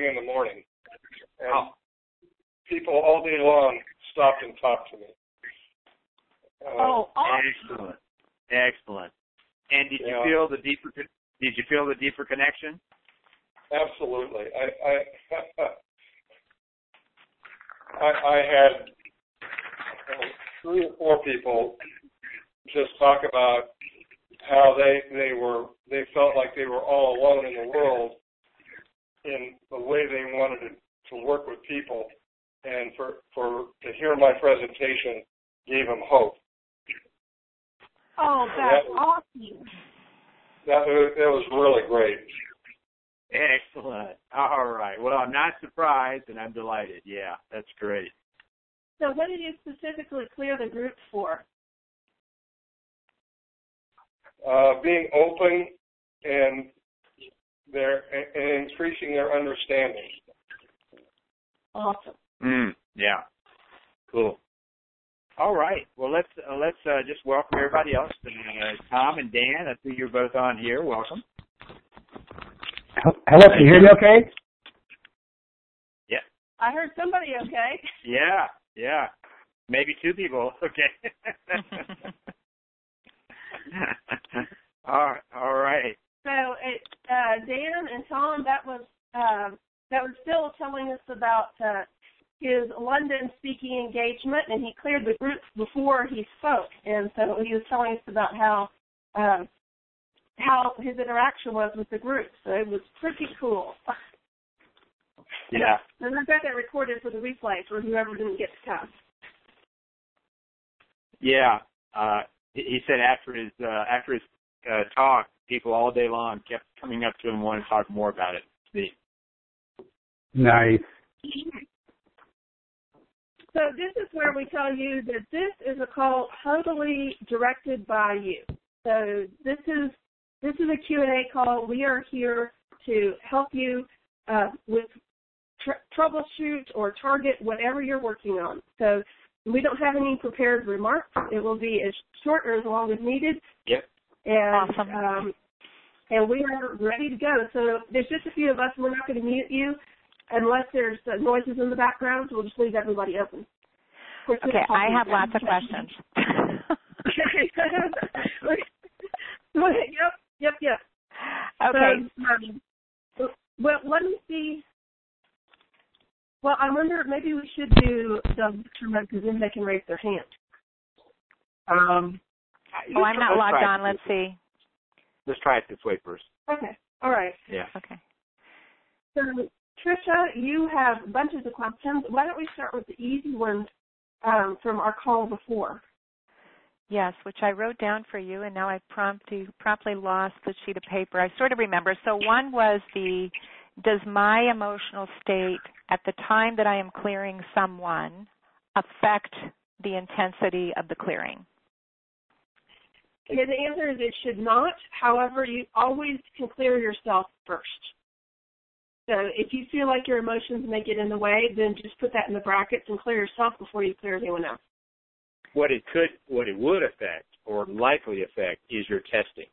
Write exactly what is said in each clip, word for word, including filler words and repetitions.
thing in the morning. And oh. people all day long stopped and talked to me. Uh, oh, awesome. Excellent. Excellent. And did yeah. you feel the deeper did you feel the deeper connection? Absolutely. I I, I, I had uh, three or four people just talk about how they they were they felt like they were all alone in the world in the way they wanted to, to work with people, and for for to hear my presentation gave them hope. Oh, that's that was, awesome. That was, that was really great. Excellent. All right. Well, I'm not surprised, and I'm delighted. Yeah, that's great. So what did you specifically clear the group for? Uh, being open and their and increasing their understanding. Awesome. Mm, yeah. Cool. All right. Well, let's uh, let's uh, just welcome everybody else. Uh, Tom and Dan, I see you're both on here. Welcome. Hello, can you hear me okay? Yeah. I heard somebody okay. Yeah, yeah. Maybe two people. Okay. all, all right. So, it, uh, Dan and Tom, that was um, that was Phil telling us about uh, his London speaking engagement, and he cleared the group before he spoke. And so he was telling us about how uh, how his interaction was with the group. So it was pretty cool. Yeah. And I've got that recorded for the replay for whoever didn't get to come. Yeah. Uh, he said after his uh, after his uh, talk, people all day long kept coming up to him and wanted to talk more about it. See? Nice. So this is where we tell you that this is a call totally directed by you. So this is this is a Q and A call. We are here to help you uh, with tr- troubleshoot or target whatever you're working on. So we don't have any prepared remarks. It will be as short or as long as needed. Yep. And, awesome. Um, and we are ready to go. So there's just a few of us. We're not going to mute you unless there's uh, noises in the background. So we'll just leave everybody open. Okay, I have lots of questions. Yep, yep, yep. Okay. So, um, well, let me see. Well, I wonder maybe we should do the lecture mode because then they can raise their hand. Um. Oh, I'm not logged on. Let's see. Let's try it this way first. Okay. All right. Yeah. Okay. So, Tricia, you have bunches of questions. Why don't we start with the easy ones um, from our call before? Yes, which I wrote down for you, and now I promptly, promptly lost the sheet of paper. I sort of remember. So one was the, does my emotional state at the time that I am clearing someone affect the intensity of the clearing? And the answer is it should not. However, you always can clear yourself first. So if you feel like your emotions may get in the way, then just put that in the brackets and clear yourself before you clear anyone else. What it could, what it would affect, or likely affect, is your testing.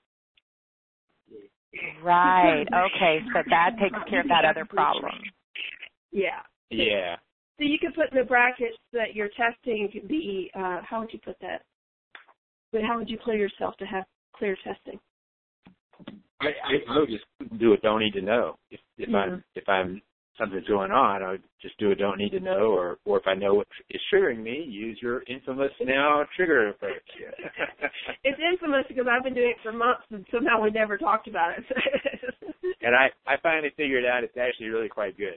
Right. Okay. So that takes care of that other problem. Yeah. Yeah. So you could put in the brackets that your testing could be. Uh, how would you put that? But how would you clear yourself to have clear testing? I, I would just do a don't need to know. If if mm-hmm. I'm if I'm something's going on, I would just do a don't need to know, or or if I know what is triggering me, use your infamous now trigger approach. It's infamous because I've been doing it for months and somehow we never talked about it. And I, I finally figured out it's actually really quite good.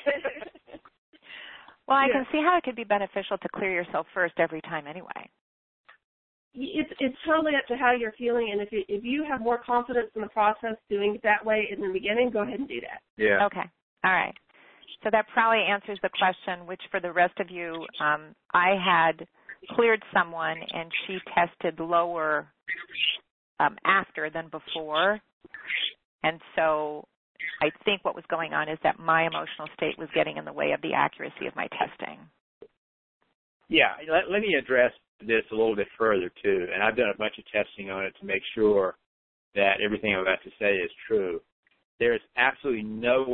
Well, I yeah. can see how it could be beneficial to clear yourself first every time anyway. It's it's totally up to how you're feeling, and if you, if you have more confidence in the process doing it that way in the beginning, go ahead and do that. Yeah. Okay. All right. So that probably answers the question, which for the rest of you, um, I had cleared someone and she tested lower um, after than before, and so I think what was going on is that my emotional state was getting in the way of the accuracy of my testing. Yeah. Let, let me address this a little bit further too, and I've done a bunch of testing on it to make sure that everything I'm about to say is true. There is absolutely no way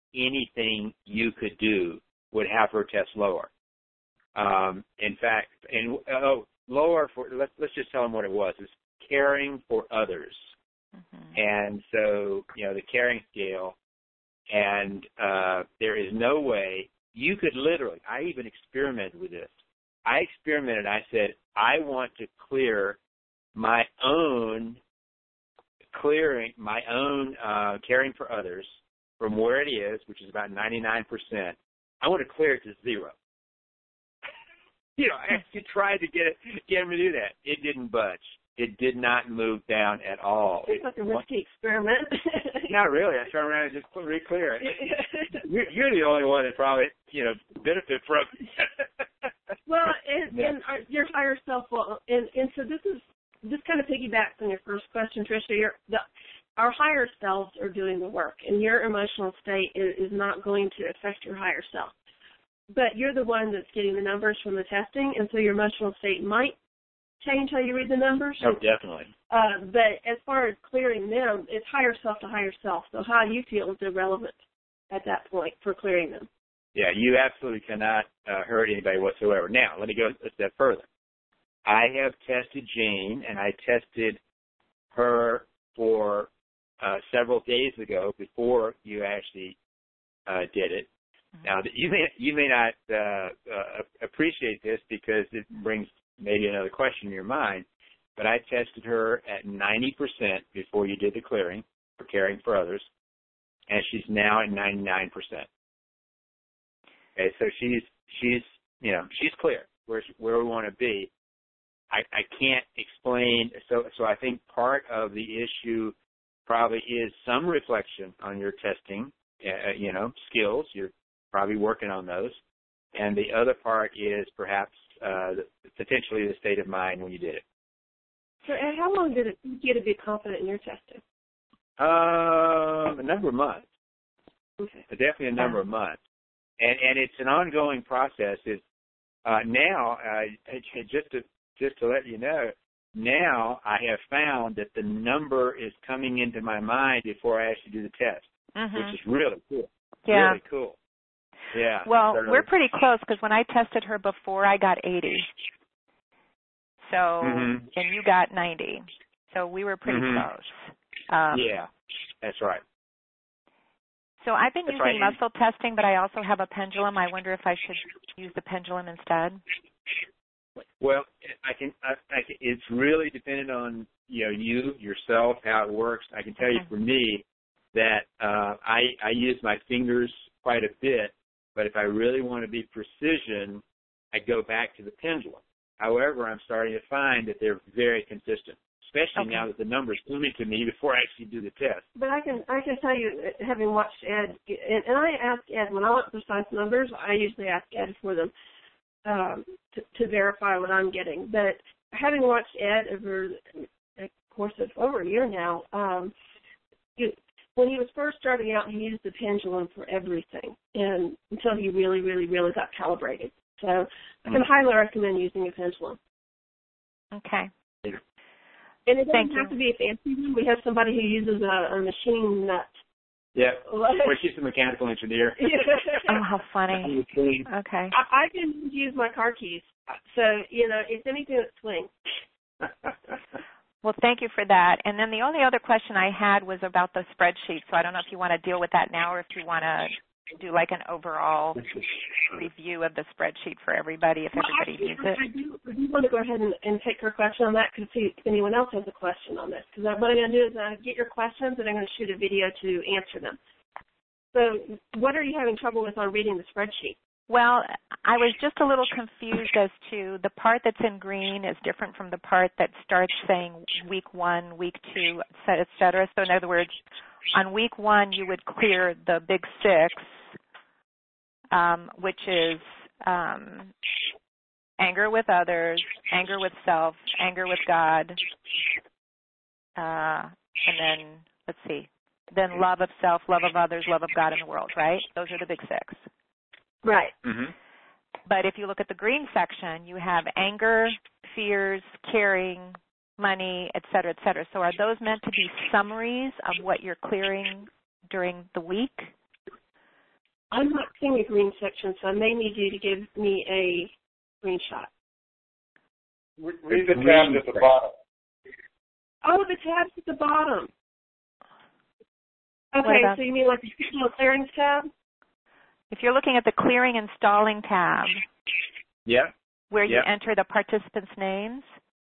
anything you could do would have her test lower. Um, in fact, and oh, lower for let's let's just tell them what it was. It's caring for others, mm-hmm. and so you know the caring scale. And uh, there is no way you could literally. I even experimented with this. I experimented. I said I want to clear my own clearing my own uh, caring for others from where it is, which is about ninety-nine percent. I want to clear it to zero. You know, I actually tried to get it, get him to do that. It didn't budge. It did not move down at all. It's like a risky experiment. Not really. I turned around and just re-clear it. You're, you're the only one that probably, you know, benefit from it. Well, and, and our, your higher self will, and, and so this is, this kind of piggybacks on your first question, Tricia. Your, the, our higher selves are doing the work, and your emotional state is, is not going to affect your higher self. But you're the one that's getting the numbers from the testing, and so your emotional state might change how you read the numbers. Oh, definitely. Uh, but as far as clearing them, it's higher self to higher self. So how you feel is irrelevant at that point for clearing them. Yeah, you absolutely cannot uh, hurt anybody whatsoever. Now, let me go a step further. I have tested Jane, and I tested her for uh, several days ago before you actually uh, did it. Now, you may you may not uh, uh, appreciate this because it brings maybe another question in your mind, but I tested her at ninety percent before you did the clearing for caring for others, and she's now at ninety-nine percent. Okay, so she's she's you know she's clear where where we want to be. I, I can't explain. So so I think part of the issue probably is some reflection on your testing, uh, you know, skills. You're probably working on those. And the other part is perhaps uh, the, potentially the state of mind when you did it. So and how long did it take you to be confident in your testing? Um, a number of months. Okay. Definitely a number of months. And and it's an ongoing process. It's, uh, now, uh, just to just to let you know, now I have found that the number is coming into my mind before I actually do the test, mm-hmm. which is really cool. Yeah. Really cool. Yeah. Well, certainly. We're pretty close because when I tested her before, I got eighty. So, mm-hmm. and you got ninety. So we were pretty mm-hmm. close. Um, yeah, that's right. So I've been that's using right. muscle testing, but I also have a pendulum. I wonder if I should use the pendulum instead. Well, I can. I, I can it's really dependent on you know you yourself how it works. I can tell okay. you for me that uh, I I use my fingers quite a bit. But if I really want to be precision, I go back to the pendulum. However, I'm starting to find that they're very consistent, especially okay. now that the numbers coming to me before I actually do the test. But I can I can tell you, having watched Ed, and, and I ask Ed, when I want precise numbers, I usually ask Ed for them um, to, to verify what I'm getting. But having watched Ed over a course of over a year now, um, you, when he was first starting out, he used the pendulum for everything, and until he really, really, really got calibrated. So I can highly recommend using a pendulum. Okay. And it doesn't Thank have you. to be a fancy one. We have somebody who uses a, a machine nut. Yeah. Well, she's a mechanical engineer. Oh, how funny. Okay. I, I can use my car keys. So, you know, it's anything that swings. Well, thank you for that. And then the only other question I had was about the spreadsheet. So I don't know if you want to deal with that now or if you want to do like an overall review of the spreadsheet for everybody if well, everybody actually, needs it. I do, I do want to go ahead and, and take her question on that because see if anyone else has a question on this. Because what I'm going to do is uh, get your questions and I'm going to shoot a video to answer them. So what are you having trouble with on reading the spreadsheet? Well, I was just a little confused as to the part that's in green is different from the part that starts saying week one, week two, et cetera. So in other words, on week one, you would clear the big six, um, which is um, anger with others, anger with self, anger with God, uh, and then, let's see, then love of self, love of others, love of God and the world, right? Those are the big six. Right. Mm-hmm. But if you look at the green section, you have anger, fears, caring, money, et cetera, et cetera. So are those meant to be summaries of what you're clearing during the week? I'm not seeing a green section, so I may need you to give me a screenshot. Read the tabs at the bottom. Oh, the tabs at the bottom. Okay, so you mean like the schedule clearings tab? If you're looking at the clearing and stalling tab, yeah, where you yep. enter the participants' names.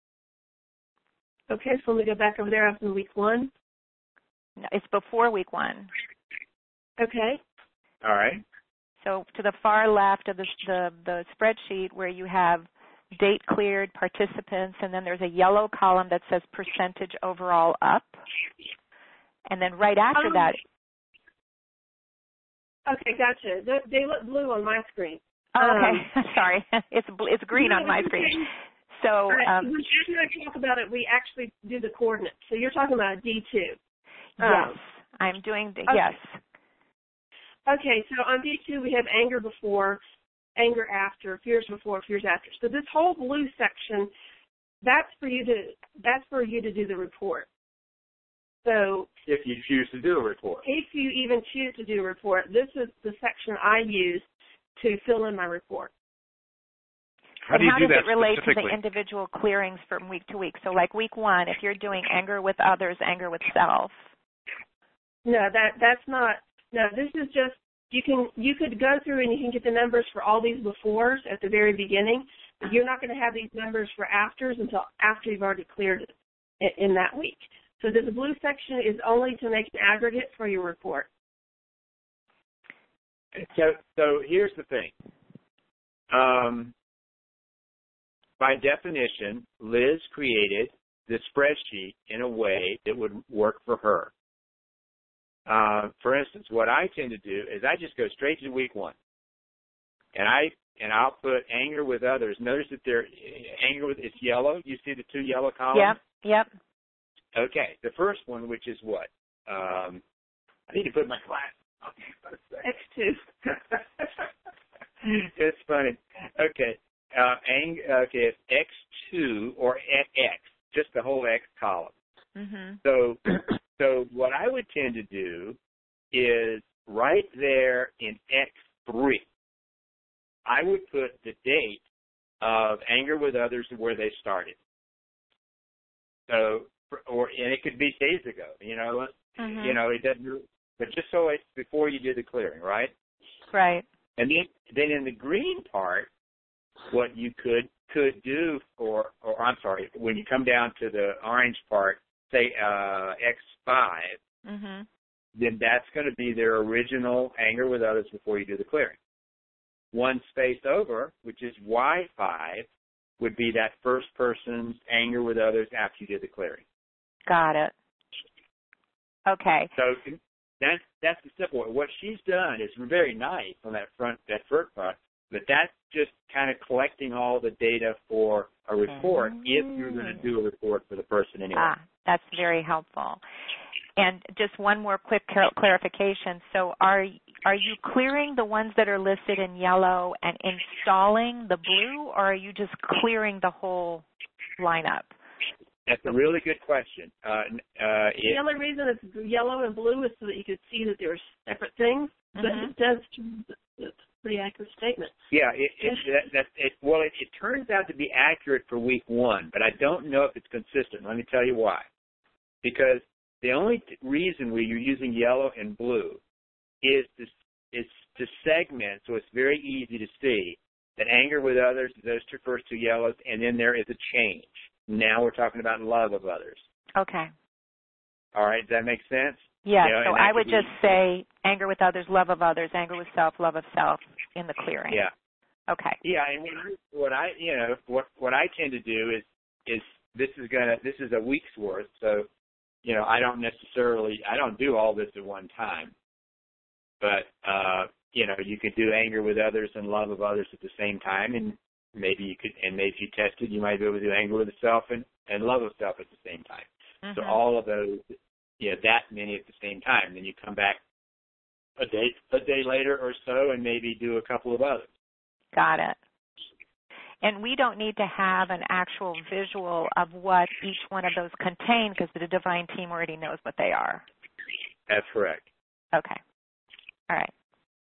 Okay, so let me go back over there after week one. No, it's before week one. Okay. All right. So to the far left of the, the, the spreadsheet where you have date cleared, participants, and then there's a yellow column that says percentage overall up. And then right after um, that. Okay, gotcha. They, they look blue on my screen. Oh, okay. Um, Sorry. It's it's green no, on my screen. So right. um, when Jack and I talk about it, we actually do the coordinates. So you're talking about D two. Yes, um, I'm doing, the, okay. yes. Okay, so on D two we have anger before, anger after, fears before, fears after. So this whole blue section, that's for you to that's for you to do the report. So if you choose to do a report. If you even choose to do a report, this is the section I use to fill in my report. How do you how do does that it relate to the specifically? individual clearings from week to week? So like week one, if you're doing anger with others, anger with self. No, that that's not. No, this is just you can you could go through and you can get the numbers for all these befores at the very beginning. But you're not going to have these numbers for afters until after you've already cleared it in that week. So this blue section is only to make an aggregate for your report. So, so here's the thing. Um, by definition, Liz created the spreadsheet in a way that would work for her. Uh, for instance, what I tend to do is I just go straight to week one, and I and I'll put anger with others. Notice that they're anger with it's yellow. You see the two yellow columns? Yep. Yep. Okay, the first one, which is what? Um, I need to put my glass. Okay, X two. It's funny. Okay, uh, ang- okay, it's X two or X, just the whole X column. Mm-hmm. So, so what I would tend to do is right there in X three, I would put the date of anger with others and where they started. So, or and it could be days ago. You know, mm-hmm. you know it doesn't. But just so it's before you do the clearing, right? Right. And then, then in the green part, what you could could do, or or I'm sorry, when you come down to the orange part, say uh, X five, mm-hmm. then that's going to be their original anger with others before you do the clearing. One space over, which is Y five, would be that first person's anger with others after you did the clearing. Got it. Okay. So that's that's the simple way. What she's done is very nice on that front that first part, but that's just kind of collecting all the data for a report mm-hmm. if you're going to do a report for the person anyway. Ah, that's very helpful. And just one more quick clarification. So are are you clearing the ones that are listed in yellow and installing the blue, or are you just clearing the whole lineup? That's a really good question. Uh, uh, the only reason it's yellow and blue is so that you could see that they're separate things, but mm-hmm. it does, it's a pretty accurate statement. Yeah, it, it, that, that, it, well, it, it turns out to be accurate for week one, but I don't know if it's consistent. Let me tell you why. Because the only t- reason where you're using yellow and blue is to, is to segment, so it's very easy to see that anger with others, those two first two yellows, and then there is a change. Now we're talking about love of others. Okay. All right, does that make sense? Yeah, you know, so I would just be, say anger with others, love of others, anger with self, love of self in the clearing. Yeah. Okay. Yeah, and what I, you know, what what I tend to do is is this is gonna this is a week's worth, so you know I don't necessarily I don't do all this at one time, but uh, you know you could do anger with others and love of others at the same time, and maybe you could, and maybe if you tested, you might be able to do anger with self and, and love of self at the same time. Mm-hmm. So all of those, you know, that many at the same time. Then you come back a day, a day later or so and maybe do a couple of others. Got it. And we don't need to have an actual visual of what each one of those contain because the Divine team already knows what they are. That's correct. Okay. All right.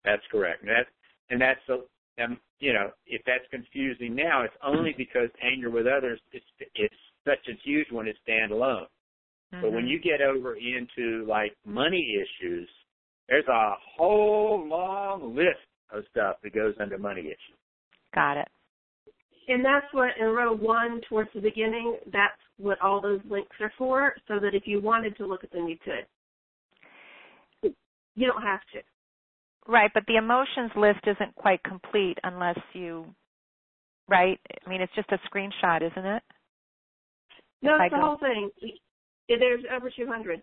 That's correct. And that's, and that's a, um, you know, if that's confusing now, it's only because anger with others is it's such a huge one. It's standalone. Mm-hmm. But when you get over into like money issues, there's a whole long list of stuff that goes under money issues. Got it. And that's what in row one towards the beginning, that's what all those links are for, so that if you wanted to look at them, you could. You don't have to. Right, but the emotions list isn't quite complete unless you, right? I mean, it's just a screenshot, isn't it? No, if it's the go. whole thing. There's over two hundred.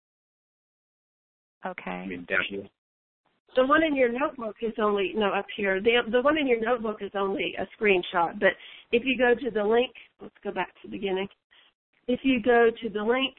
Okay. I mean, definitely. The one in your notebook is only, no, up here. The the one in your notebook is only a screenshot. But if you go to the link, let's go back to the beginning. If you go to the link,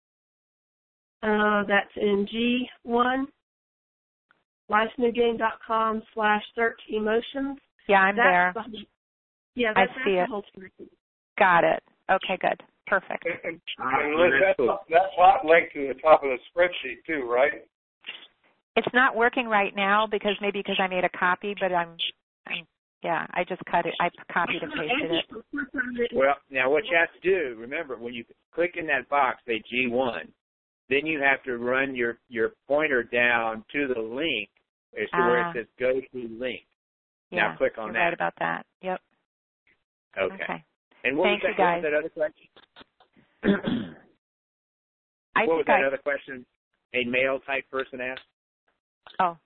uh, that's in G one, lifenewgame.com slash search emotions. Yeah, I'm there. The, yeah, that's, I see that's it. the whole story. Got it. Okay, good. Perfect. And, and Liz, that's, that's hot link to the top of the spreadsheet too, right? It's not working right now because maybe because I made a copy, but I'm, I'm, yeah, I just cut it. I copied and pasted it. Well, now what you have to do, remember, when you click in that box, say G one, then you have to run your, your pointer down to the link as to uh, where it says go to link. Yeah, now click on you're that. Right about that. Yep. Okay. okay. And what Thank was that, you, guys. What was that other question? I what was think that I, other question a male type person asked? Oh.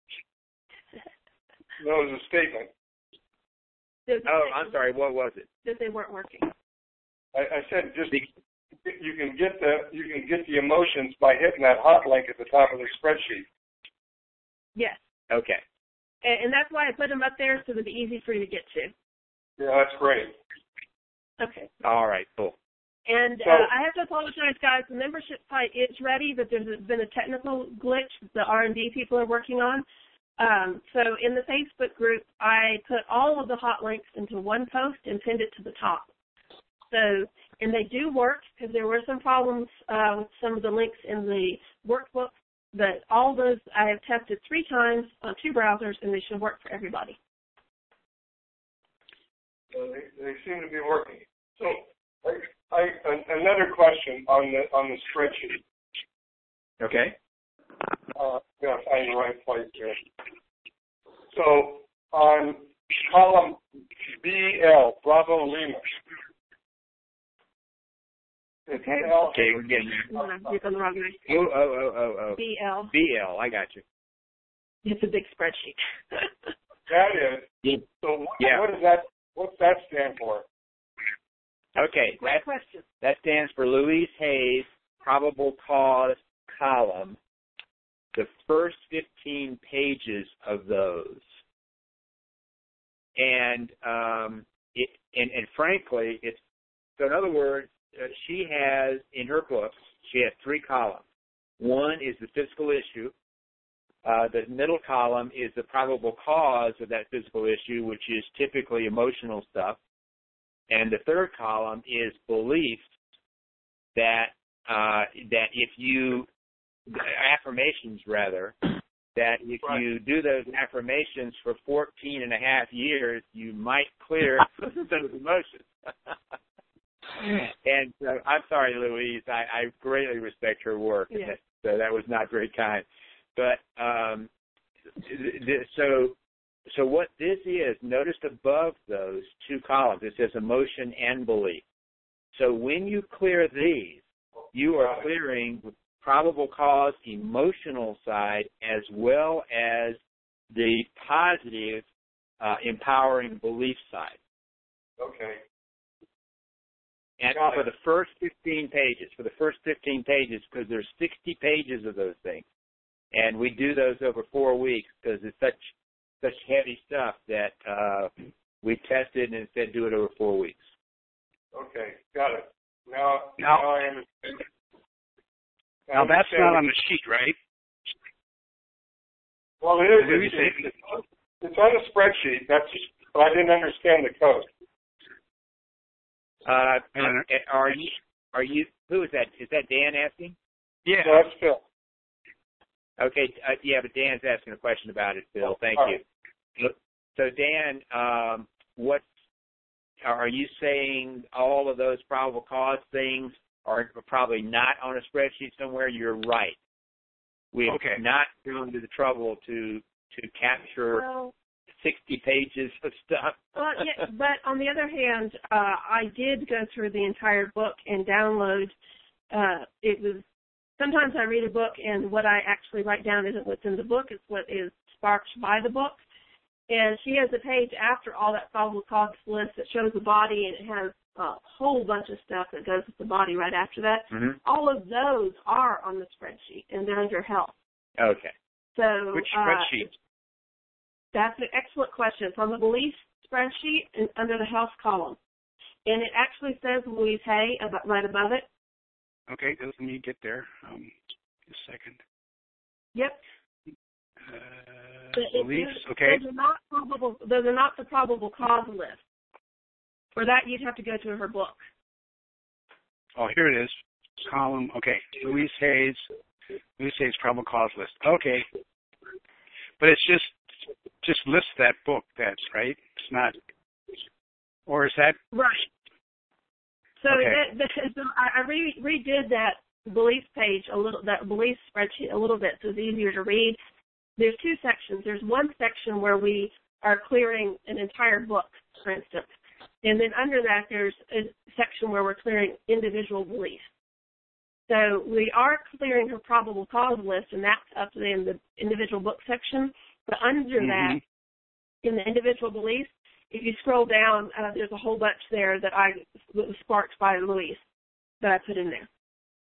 That was a statement. Oh, I'm sorry. What was it? That they weren't working. I, I said just you can get the you can get the emotions by hitting that hot link at the top of the spreadsheet. Yes. Okay. And, and that's why I put them up there so that it's easy for you to get to. Yeah, that's great. Okay. All right. Cool. And so, uh, I have to apologize, guys. The membership site is ready, but there's been a technical glitch that the R and D people are working on. Um, so in the Facebook group, I put all of the hot links into one post and pinned it to the top. So, and they do work because there were some problems uh, with some of the links in the workbook, but all those I have tested three times on two browsers, and they should work for everybody. So they, they seem to be working. So. I, I, another question on the on the spreadsheet. Okay. Uh, I'm gonna find the right place here. So on column B L, Bravo Lima. Okay. L, okay, we're getting there. You're on the wrong way. Oh, oh, oh, oh, oh. B L. B L, I got you. It's a big spreadsheet. That is. Yeah. So what, yeah. what does that? What's that stand for? Okay, Great that, question. that stands for Louise Hayes Probable Cause column. The first fifteen pages of those, and um, it, and, and frankly, it's so. In other words, uh, she has in her books she has three columns. One is the physical issue. Uh, the middle column is the probable cause of that physical issue, which is typically emotional stuff. And the third column is beliefs that uh, that if you affirmations rather that if right. you do those affirmations for fourteen and a half years, you might clear some of those emotions. And uh, I'm sorry, Louise. I, I greatly respect her work. Yeah. So that was not very kind. But um, th- th- so. So what this is, notice above those two columns, it says emotion and belief. So when you clear these, you are clearing the probable cause emotional side as well as the positive uh, empowering belief side. Okay. And for the first fifteen pages, for the first fifteen pages, because there's sixty pages of those things, and we do those over four weeks because it's such such heavy stuff that uh, we tested and said do it over four weeks. Okay, got it. Now, now, now I understand. Now that's not on the sheet, right? Well, it is. It's, it's on the spreadsheet. That's, but I didn't understand the code. Uh, are you? Are you? Who is that? Is that Dan asking? Yeah. So that's Phil. Okay, uh, yeah, but Dan's asking a question about it, Bill. Thank All you. right. So, Dan, um, what are you saying? All of those probable cause things are probably not on a spreadsheet somewhere. You're right. We have Okay. not gone to the trouble to to capture Well, sixty pages of stuff. well, yeah, but on the other hand, uh, I did go through the entire book and download. Uh, it was sometimes I read a book and what I actually write down isn't what's in the book; it's what is sparked by the book. And she has a page after all that probable cause list that shows the body, and it has a whole bunch of stuff that goes with the body right after that. Mm-hmm. All of those are on the spreadsheet, and they're under health. Okay. So Which uh, spreadsheet? That's an excellent question. It's on the belief spreadsheet and under the health column. And it actually says Louise Hay about, right above it. Okay, let me get there. Um, just a second. Yep. Uh, But it beliefs, is- okay. Those are not probable. Those are not the probable cause list. For that, you'd have to go to her book. Oh, here it is. Column, okay. Louise Hayes, Louise Hayes probable cause list. Okay. But it's just, just lists that book, that's right? It's not, or is that? Right. So Okay. that, that, so I, I re, redid that belief page a little, that belief spreadsheet a little bit so it's easier to read. There's two sections. There's one section where we are clearing an entire book, for instance. And then under that, there's a section where we're clearing individual beliefs. So we are clearing her probable cause list, and that's up in the individual book section. But under Mm-hmm. that, in the individual beliefs, if you scroll down, uh, there's a whole bunch there that I that was sparked by Louise that I put in there.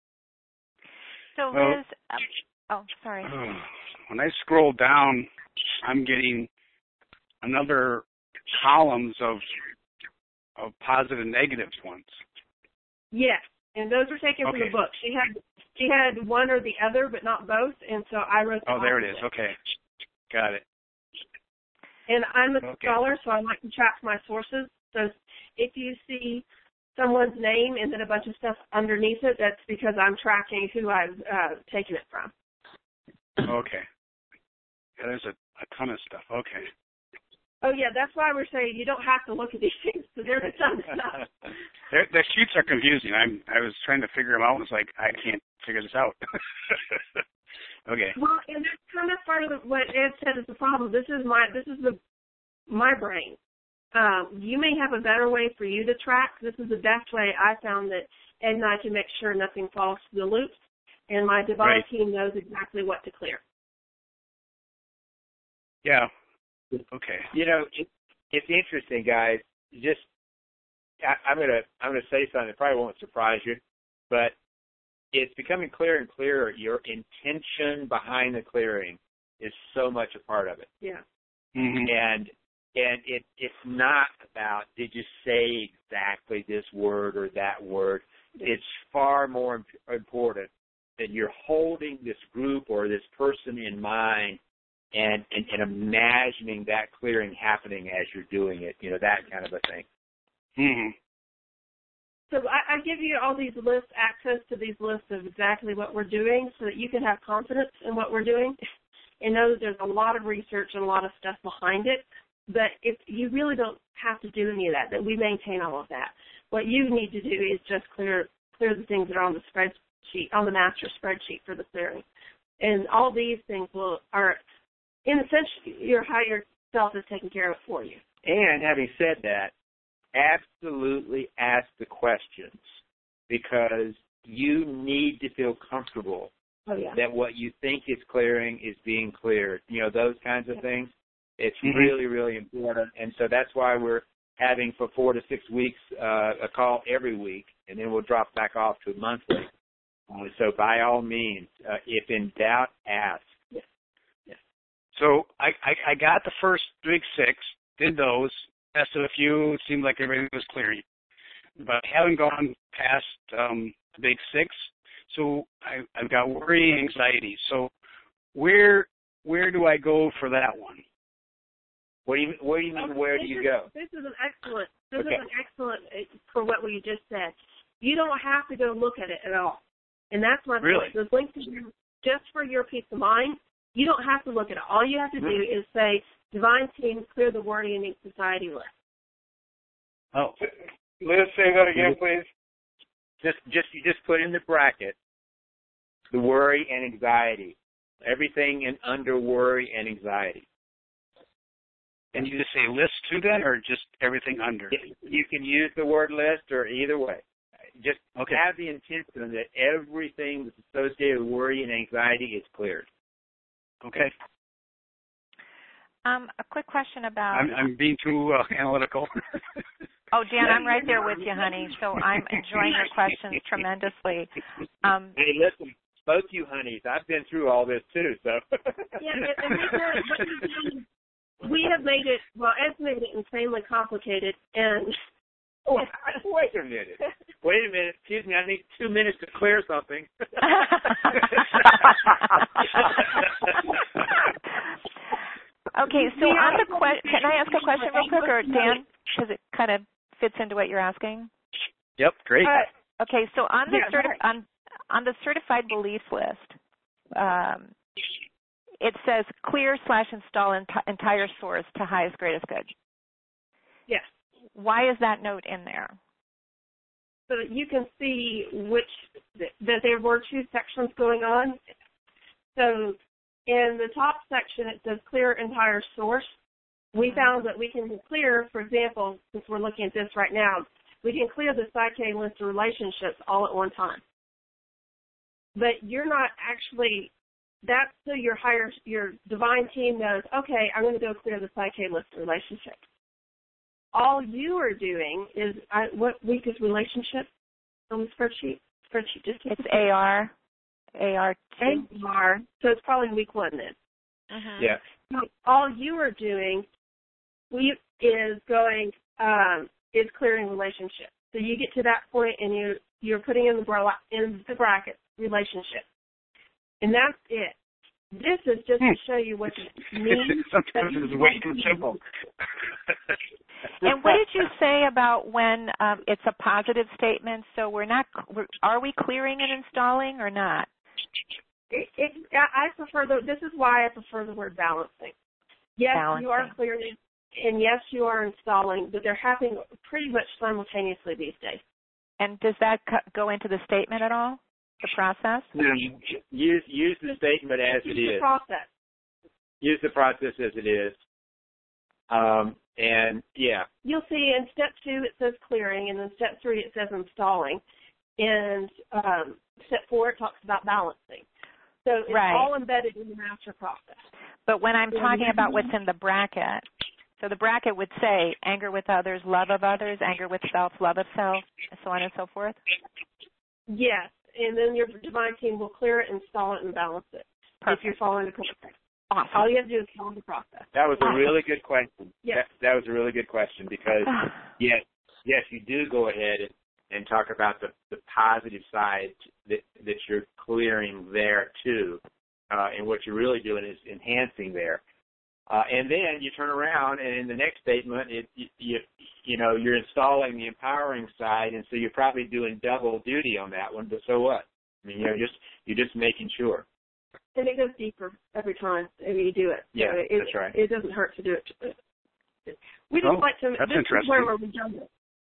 So Well- Liz, um, oh, sorry. When I scroll down, I'm getting another columns of of positive and negative ones. Yes, and those were taken from Okay. the book. She had she had one or the other, but not both, and so I wrote. The Oh, there it is. opposite. Okay, got it. And I'm a Okay. scholar, so I like to track my sources. So if you see someone's name and then a bunch of stuff underneath it, that's because I'm tracking who I've uh, taken it from. Okay. Yeah, there's a, a ton of stuff. Okay. Oh, yeah, that's why we're saying you don't have to look at these things, because there's a ton of stuff. They're, the sheets are confusing. I'm I was trying to figure them out. It's like I can't figure this out. Okay. Well, and that's kind of part of the, what Ed said is the problem. This is my this is the my brain. Um, you may have a better way for you to track. This is the best way I found that Ed and I can make sure nothing falls through the loops, and my Divine Right. team knows exactly what to clear. Yeah. Okay. You know, it, it's interesting, guys. Just, I, I'm gonna, I'm gonna say something that probably won't surprise you, but it's becoming clearer and clearer. Your intention behind the clearing is so much a part of it, Yeah. Mm-hmm. and and it it's not about did you say exactly this word or that word. It's far more imp- important that you're holding this group or this person in mind. And, and, and imagining that clearing happening as you're doing it, you know, that kind of a thing. Mm-hmm. So I, I give you all these lists, access to these lists of exactly what we're doing so that you can have confidence in what we're doing and know that there's a lot of research and a lot of stuff behind it. But if you really don't have to do any of that, that we maintain all of that. What you need to do is just clear clear the things that are on the spreadsheet, on the master spreadsheet for the clearing. And all these things will are in a sense, your higher self is taking care of it for you. And having said that, absolutely ask the questions because you need to feel comfortable Oh, yeah. that what you think is clearing is being cleared. You know, those kinds of things. It's Mm-hmm. really, really important. And so that's why we're having for four to six weeks uh, a call every week, and then we'll drop back off to monthly. Uh, so by all means, uh, if in doubt, ask. So I, I, I got the first big six, did those, tested a few, it seemed like everything was clearing. But I haven't gone past um, the big six, so I, I've got worry and anxiety. So where where do I go for that one? What do you Where do you mean? Where do This you is- go? This is an excellent. This Okay. is an excellent uh, for what we just said. You don't have to go look at it at all, and that's my Really? point. Those links are just for your peace of mind. You don't have to look at it. All you have to do is say, Divine Team, clear the Worry and Anxiety list. Oh. Liz, say that again, please. Just, just you just put in the bracket the worry and anxiety. Everything in under worry and anxiety. And you just say list too then, or just everything under? You can use the word list or either way. Just okay. Have the intention that everything that's associated with worry and anxiety is cleared. Okay. Um, a quick question about... I'm, I'm being too uh, analytical. Oh, Jan, I'm right there with you, honey. So I'm enjoying your questions tremendously. Um, hey, listen, both you honeys, I've been through all this too, so. Yeah, and we, we have made it, well, Ed's made it insanely complicated, and... Oh, wait a minute. Wait a minute. Excuse me, I need two minutes to clear something. Okay, so on the question, can I ask a question real quick, or Dan, because it kind of fits into what you're asking? Yep, great. Uh, okay, so on the yeah, certi- on on the certified beliefs list, um, it says clear slash install enti- entire source to highest greatest good. Yes. Why is that note in there? So that you can see which, that there were two sections going on. So in the top section, it says clear entire source. We found that we can clear, for example, since we're looking at this right now, we can clear the Psyche list of relationships all at one time. But you're not actually, that's so your higher, your Divine Team knows, okay, I'm going to go clear the Psyche list of relationships. All you are doing is, I, what week is relationship on the spreadsheet? Spreadsheet, just It's A R. A R two. A R, so it's probably week one then. Uh-huh. Yeah. So all you are doing we, is going, um, is clearing relationships. So you get to that point and you, you're putting in the, bra- in the bracket relationship. And that's it. This is just to show you what it means. Sometimes it's way too simple. And what did you say about when um, it's a positive statement? So we're not, we're, are we clearing and installing or not? It, it, I prefer the, this is why I prefer the word balancing. Yes, Balancing. You are clearing, and yes, you are installing, but they're happening pretty much simultaneously these days. And does that co- go into the statement at all, the process? Use use the statement as it It's is. the process. Use the process as it is. Um, and yeah. You'll see in step two it says clearing, and in step three it says installing, and um, step four it talks about balancing. So it's right. all embedded in the master process. But when I'm talking about what's in the bracket, so the bracket would say anger with others, love of others, anger with self, love of self, and so on and so forth? Yes, and then your Divine Team will clear it, install it, and balance it. Perfect. If you're following the process. Awesome. All you have to do is follow the process. That was a really good question. Yes. That, that was a really good question because, yes, yes, you do go ahead and, and talk about the, the positive side that, that you're clearing there, too. Uh, and what you're really doing is enhancing there. Uh, and then you turn around, and in the next statement, it, you, you, you know, you're installing the empowering side, and so you're probably doing double duty on that one, but so what? I mean, you know, just, you're just making sure. And it goes deeper every time you do it. Yeah, so it, that's right. It doesn't hurt to do it. We just Oh, like to, that's this interesting. is where we're redundant.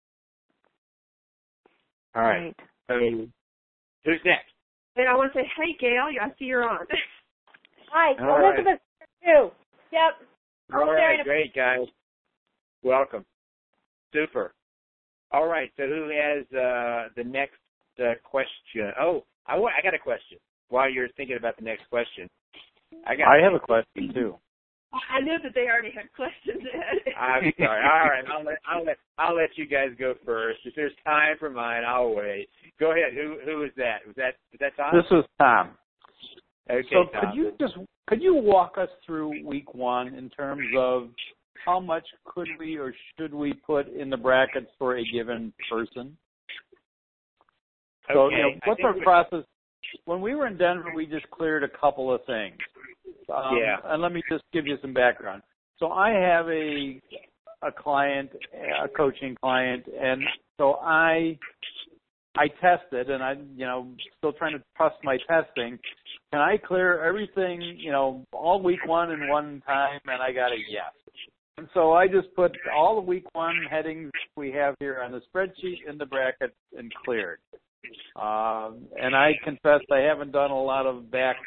All right. So, who's next? And I want to say, hey, Gail, I see you're on. Hi, All Elizabeth too. Yep. All right, great, guys. Welcome. Super. All right, so who has uh, the next uh, question? Oh, I, I got a question. While you're thinking about the next question, I got. I have a question too. I knew that they already had questions. I'm sorry. All right, I'll let I'll let I'll let you guys go first. If there's time for mine, I'll wait. Go ahead. Who who is that? Was that was that Tom? This is Tom. Okay, so Tom. could you just could you walk us through week one in terms of how much could we or should we put in the brackets for a given person? So Okay, you know, what's our we, process? When we were in Denver, we just cleared a couple of things. Um, yeah. And let me just give you some background. So I have a a client, a coaching client, and so I I tested, and I, you know, still trying to trust my testing. Can I clear everything, you know, all week one in one time? And I got a yes. And so I just put all the week one headings we have here on the spreadsheet in the bracket and cleared. Um, and I confess I haven't done a lot of back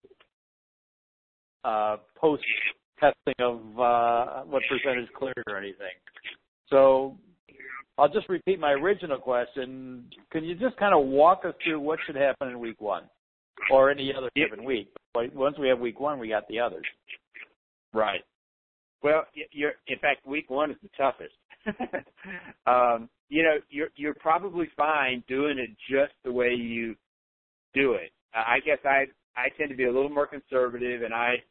uh, post testing of uh, what percentage cleared or anything. So I'll just repeat my original question. Can you just kind of walk us through what should happen in week one or any other given week? But once we have week one, we got the others. Right. Well, you're, in fact, week one is the toughest. um, you know, you're you're probably fine doing it just the way you do it. I guess I I tend to be a little more conservative, and I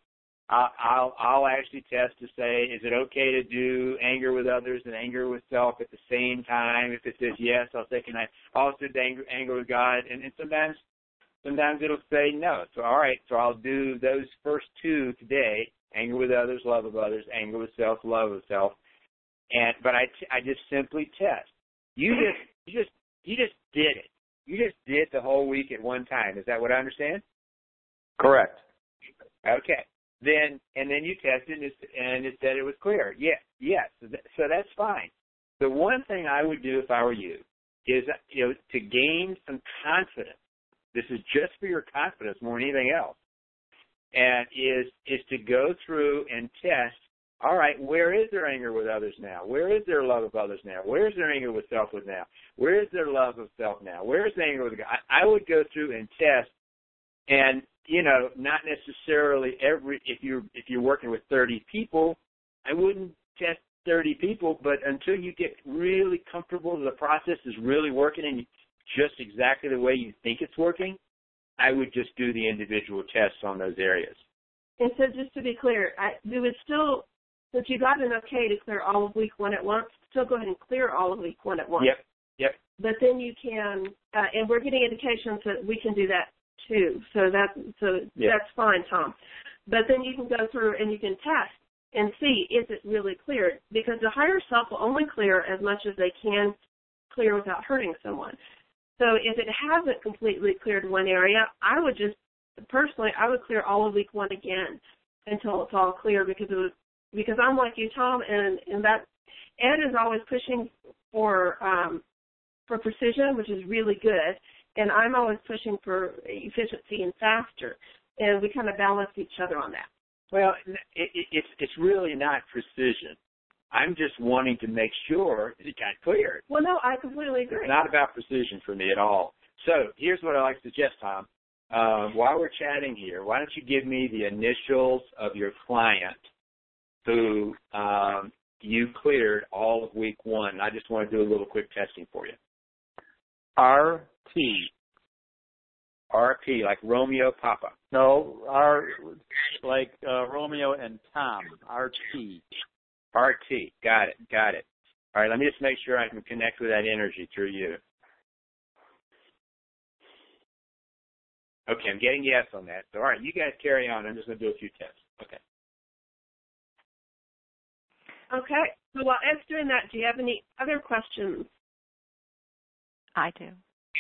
I'll I'll actually test to say, is it okay to do anger with others and anger with self at the same time? If it says yes, I'll say, can I also do anger, anger with God? And, and sometimes sometimes it'll say no. So all right, so I'll do those first two today. Anger with others, love of others, anger with self, love of self. And but I, I just simply test. You just you just you just did it. You just did the whole week at one time. Is that what I understand? Correct. Okay. Then and then you tested and it, and it said it was clear. Yes, yes. So, that, so that's fine. The one thing I would do if I were you is, you know, to gain some confidence. This is just for your confidence more than anything else. And is is to go through and test, all right, where is their anger with others now? Where is their love of others now? Where is their anger with self with now? Where is their love of self now? Where is the anger with God? I, I would go through and test, and, you know, not necessarily every, if you're, if you're working with thirty people, I wouldn't test thirty people, but until you get really comfortable that the process is really working and just exactly the way you think it's working, I would just do the individual tests on those areas. And so just to be clear, I, you would still, since you got an okay to clear all of week one at once, still go ahead and clear all of week one at once. Yep, yep. But then you can, uh, and we're getting indications that we can do that too. So that, so yep. That's fine, Tom. But then you can go through and you can test and see, is it really cleared? Because the higher self will only clear as much as they can clear without hurting someone. So if it hasn't completely cleared one area, I would just, personally, I would clear all of week one again until it's all clear because it was, because I'm like you, Tom, and, and that Ed is always pushing for um, for precision, which is really good, and I'm always pushing for efficiency and faster, and we kind of balance each other on that. Well, it, it, it's it's really not precision. I'm just wanting to make sure that it got cleared. Well, no, I completely agree. It's not about precision for me at all. So here's what I like to suggest, Tom. Uh, while we're chatting here, why don't you give me the initials of your client who um, you cleared all of week one. I just want to do a little quick testing for you. R T. R P, like Romeo Papa. No, R, like uh, Romeo and Tom. R T. R T. Got it. Got it. All right, let me just make sure I can connect with that energy through you. Okay, I'm getting yes on that. So, all right, you guys carry on. I'm just going to do a few tests. Okay. Okay. So while Ed's doing that, do you have any other questions? I do.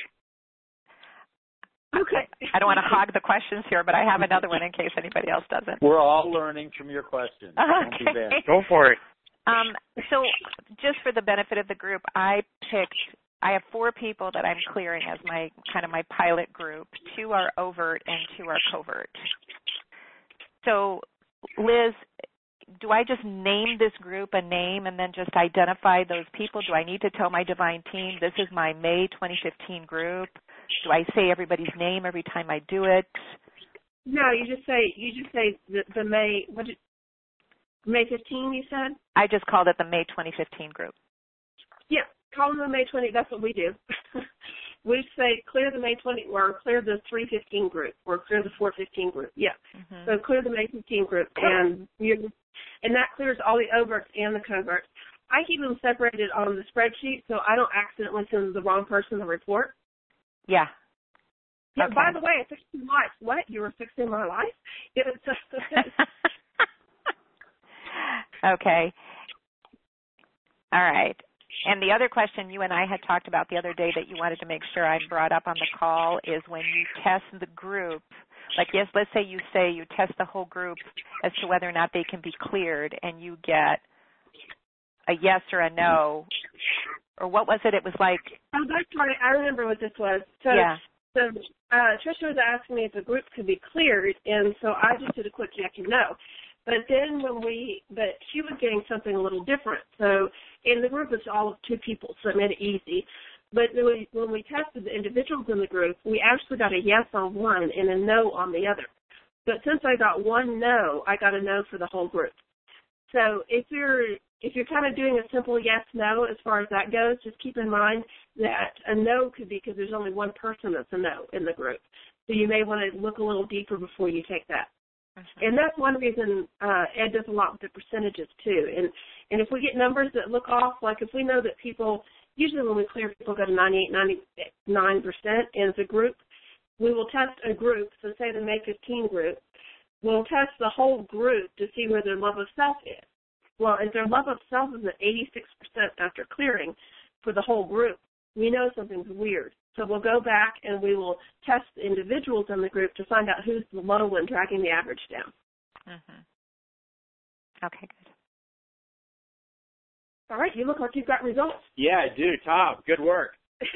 Okay. I don't want to hog the questions here, but I have another one in case anybody else doesn't. We're all learning from your questions. Don't be bad. Go for it. Um, so just for the benefit of the group, I picked, I have four people that I'm clearing as my kind of my pilot group. Two are overt and two are covert. So, Liz, do I just name this group a name and then just identify those people? Do I need to tell my divine team, this is my May twenty fifteen group? Do I say everybody's name every time I do it? No, you just say you just say the, the May what did, May fifteenth. You said. I just called it the May twenty fifteen group. Yeah, call them the May twentieth. That's what we do. We say clear the May twentieth or clear the three fifteen group or clear the four fifteen group. Yeah. Mm-hmm. So clear the May fifteenth group, and you and that clears all the overts and the coverts. I keep them separated on the spreadsheet so I don't accidentally send the wrong person the report. Yeah. Yeah. Okay. By the way, I fixed your life. What? You were fixing my life? It was just okay. All right. And the other question you and I had talked about the other day that you wanted to make sure I brought up on the call is when you test the group, like yes, let's say you say you test the whole group as to whether or not they can be cleared, and you get a yes or a no, or what was it? It was like... Oh, that's right. I remember what this was. So, yeah. so uh, Trisha was asking me if the group could be cleared, and so I just did a quick yes and no. But then when we, but she was getting something a little different. So in the group, it's all of two people, so it made it easy. But when we, when we tested the individuals in the group, we actually got a yes on one and a no on the other. But since I got one no, I got a no for the whole group. So if you're if you're kind of doing a simple yes-no as far as that goes, just keep in mind that a no could be because there's only one person that's a no in the group. So you may want to look a little deeper before you take that. And that's one reason uh, Ed does a lot with the percentages, too. And and if we get numbers that look off, like if we know that people, usually when we clear people go to ninety-eight, ninety-nine percent as a group, we will test a group, so say the May fifteen group, we'll test the whole group to see where their love of self is. Well, if their love of self is at eighty-six percent after clearing for the whole group, we know something's weird. So we'll go back and we will test the individuals in the group to find out who's the low one dragging the average down. Mm-hmm. Okay, good. All right, you look like you've got results. Yeah, I do. Tom, good work.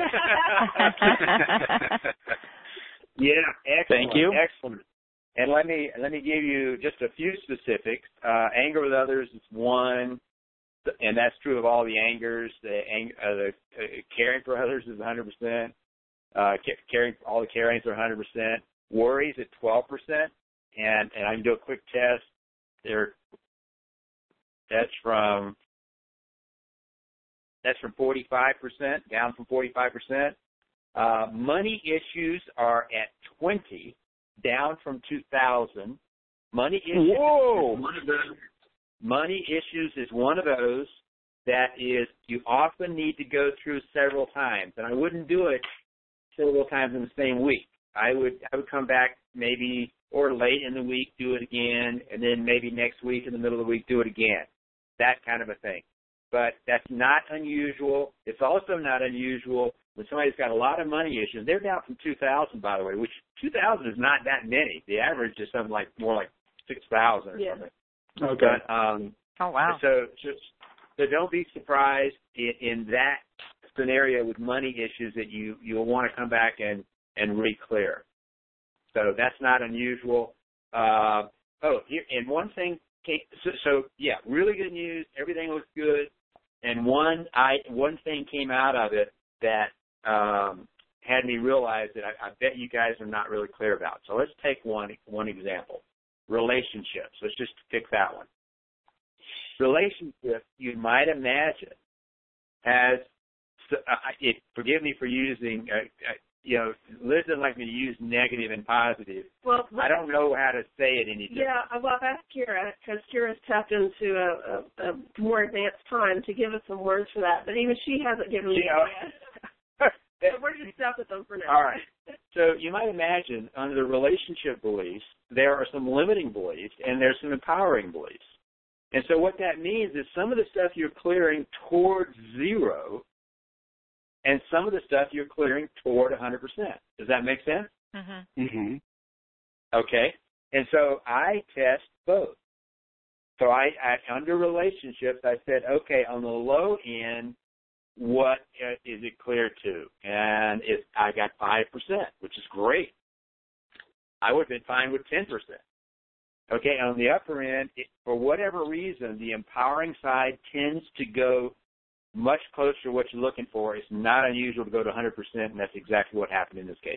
Yeah, excellent. Thank you. Excellent. And let me let me give you just a few specifics. Uh, anger with others is one, and that's true of all the angers. The, ang- uh, the uh, caring for others is one hundred percent. Uh, caring all the carings are one hundred percent. Worries at twelve percent, and and I can do a quick test. There, that's from that's from forty-five percent down from forty-five percent. Uh, money issues are at twenty, down from two thousand. Money issues. Whoa! One of those, money issues is one of those that is you often need to go through several times, and I wouldn't do it several times in the same week. I would I would come back maybe or late in the week, do it again, and then maybe next week in the middle of the week, do it again. That kind of a thing. But that's not unusual. It's also not unusual when somebody's got a lot of money issues. They're down from two thousand, by the way, which two thousand is not that many. The average is something like more like six thousand or yeah. something. Okay. But, um, oh, wow. So, just, so don't be surprised in, in that scenario with money issues that you, you'll want to come back and, and re-clear. So that's not unusual. Uh, oh, here, and one thing, came, so, so yeah, really good news. Everything was good. And one I one thing came out of it that um, had me realize that I, I bet you guys are not really clear about. So let's take one one example. Relationships. Let's just pick that one. Relationships, you might imagine, has, uh, it, forgive me for using, uh, uh, you know, Liz doesn't like me to use negative and positive. Well, I don't know how to say it any different. Yeah, well, I've asked Kira, because Kira's tapped into a, a, a more advanced time to give us some words for that, but even she hasn't given me Yeah. that. So we're just stuck with them for now. All right. So you might imagine under the relationship beliefs, there are some limiting beliefs and there's some empowering beliefs. And so what that means is some of the stuff you're clearing towards zero and some of the stuff you're clearing toward one hundred percent. Does that make sense? Mm-hmm. Mm-hmm. Okay. And so I test both. So I, I under relationships, I said, okay, on the low end, what uh, is it clear to? And it, I got five percent, which is great. I would have been fine with ten percent. Okay, on the upper end, it, for whatever reason, the empowering side tends to go much closer to what you're looking for. It's not unusual to go to one hundred percent, and that's exactly what happened in this case.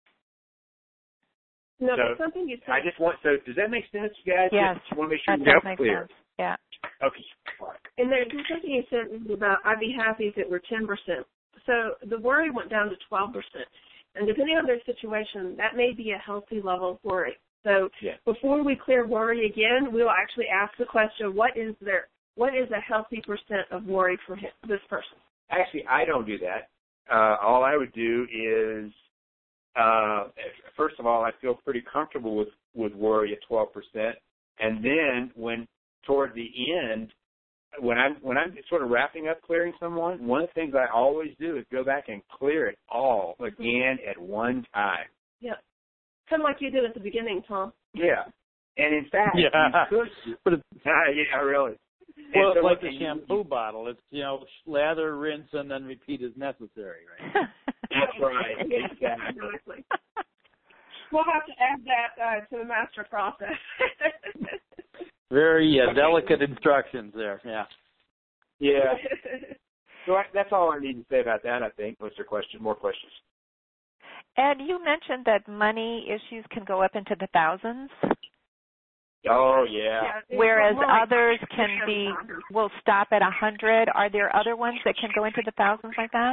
No, so but something you said. I just want, so does that make sense, you guys? Yes. Just want to make That sure does we're make clear. sense. Yeah. Okay. And there's something you said about I'd be happy if it were ten percent. So the worry went down to twelve percent. And depending on their situation, that may be a healthy level of worry. So yeah. before we clear worry again, we'll actually ask the question, what is their, what is a healthy percent of worry for him, this person? Actually, I don't do that. Uh, all I would do is, uh, first of all, I feel pretty comfortable with, with worry at twelve percent. And then when toward the end, when I'm when I'm sort of wrapping up clearing someone, one of the things I always do is go back and clear it all again at one time. Yeah. Kind of like you did at the beginning, Tom. Yeah. And in fact, yeah. you could. But it's, yeah, really. Well, so it's like the you, shampoo bottle. It's, you know, lather, rinse, and then repeat as necessary, right? That's right. Yes, exactly. We'll have to add that uh, to the master process. Very uh, delicate instructions there, yeah. Yeah. So I, that's all I need to say about that, I think. Was there question, more questions? Ed, you mentioned that money issues can go up into the thousands. Oh, yeah. yeah Whereas others can be, will stop at a hundred. Are there other ones that can go into the thousands like that?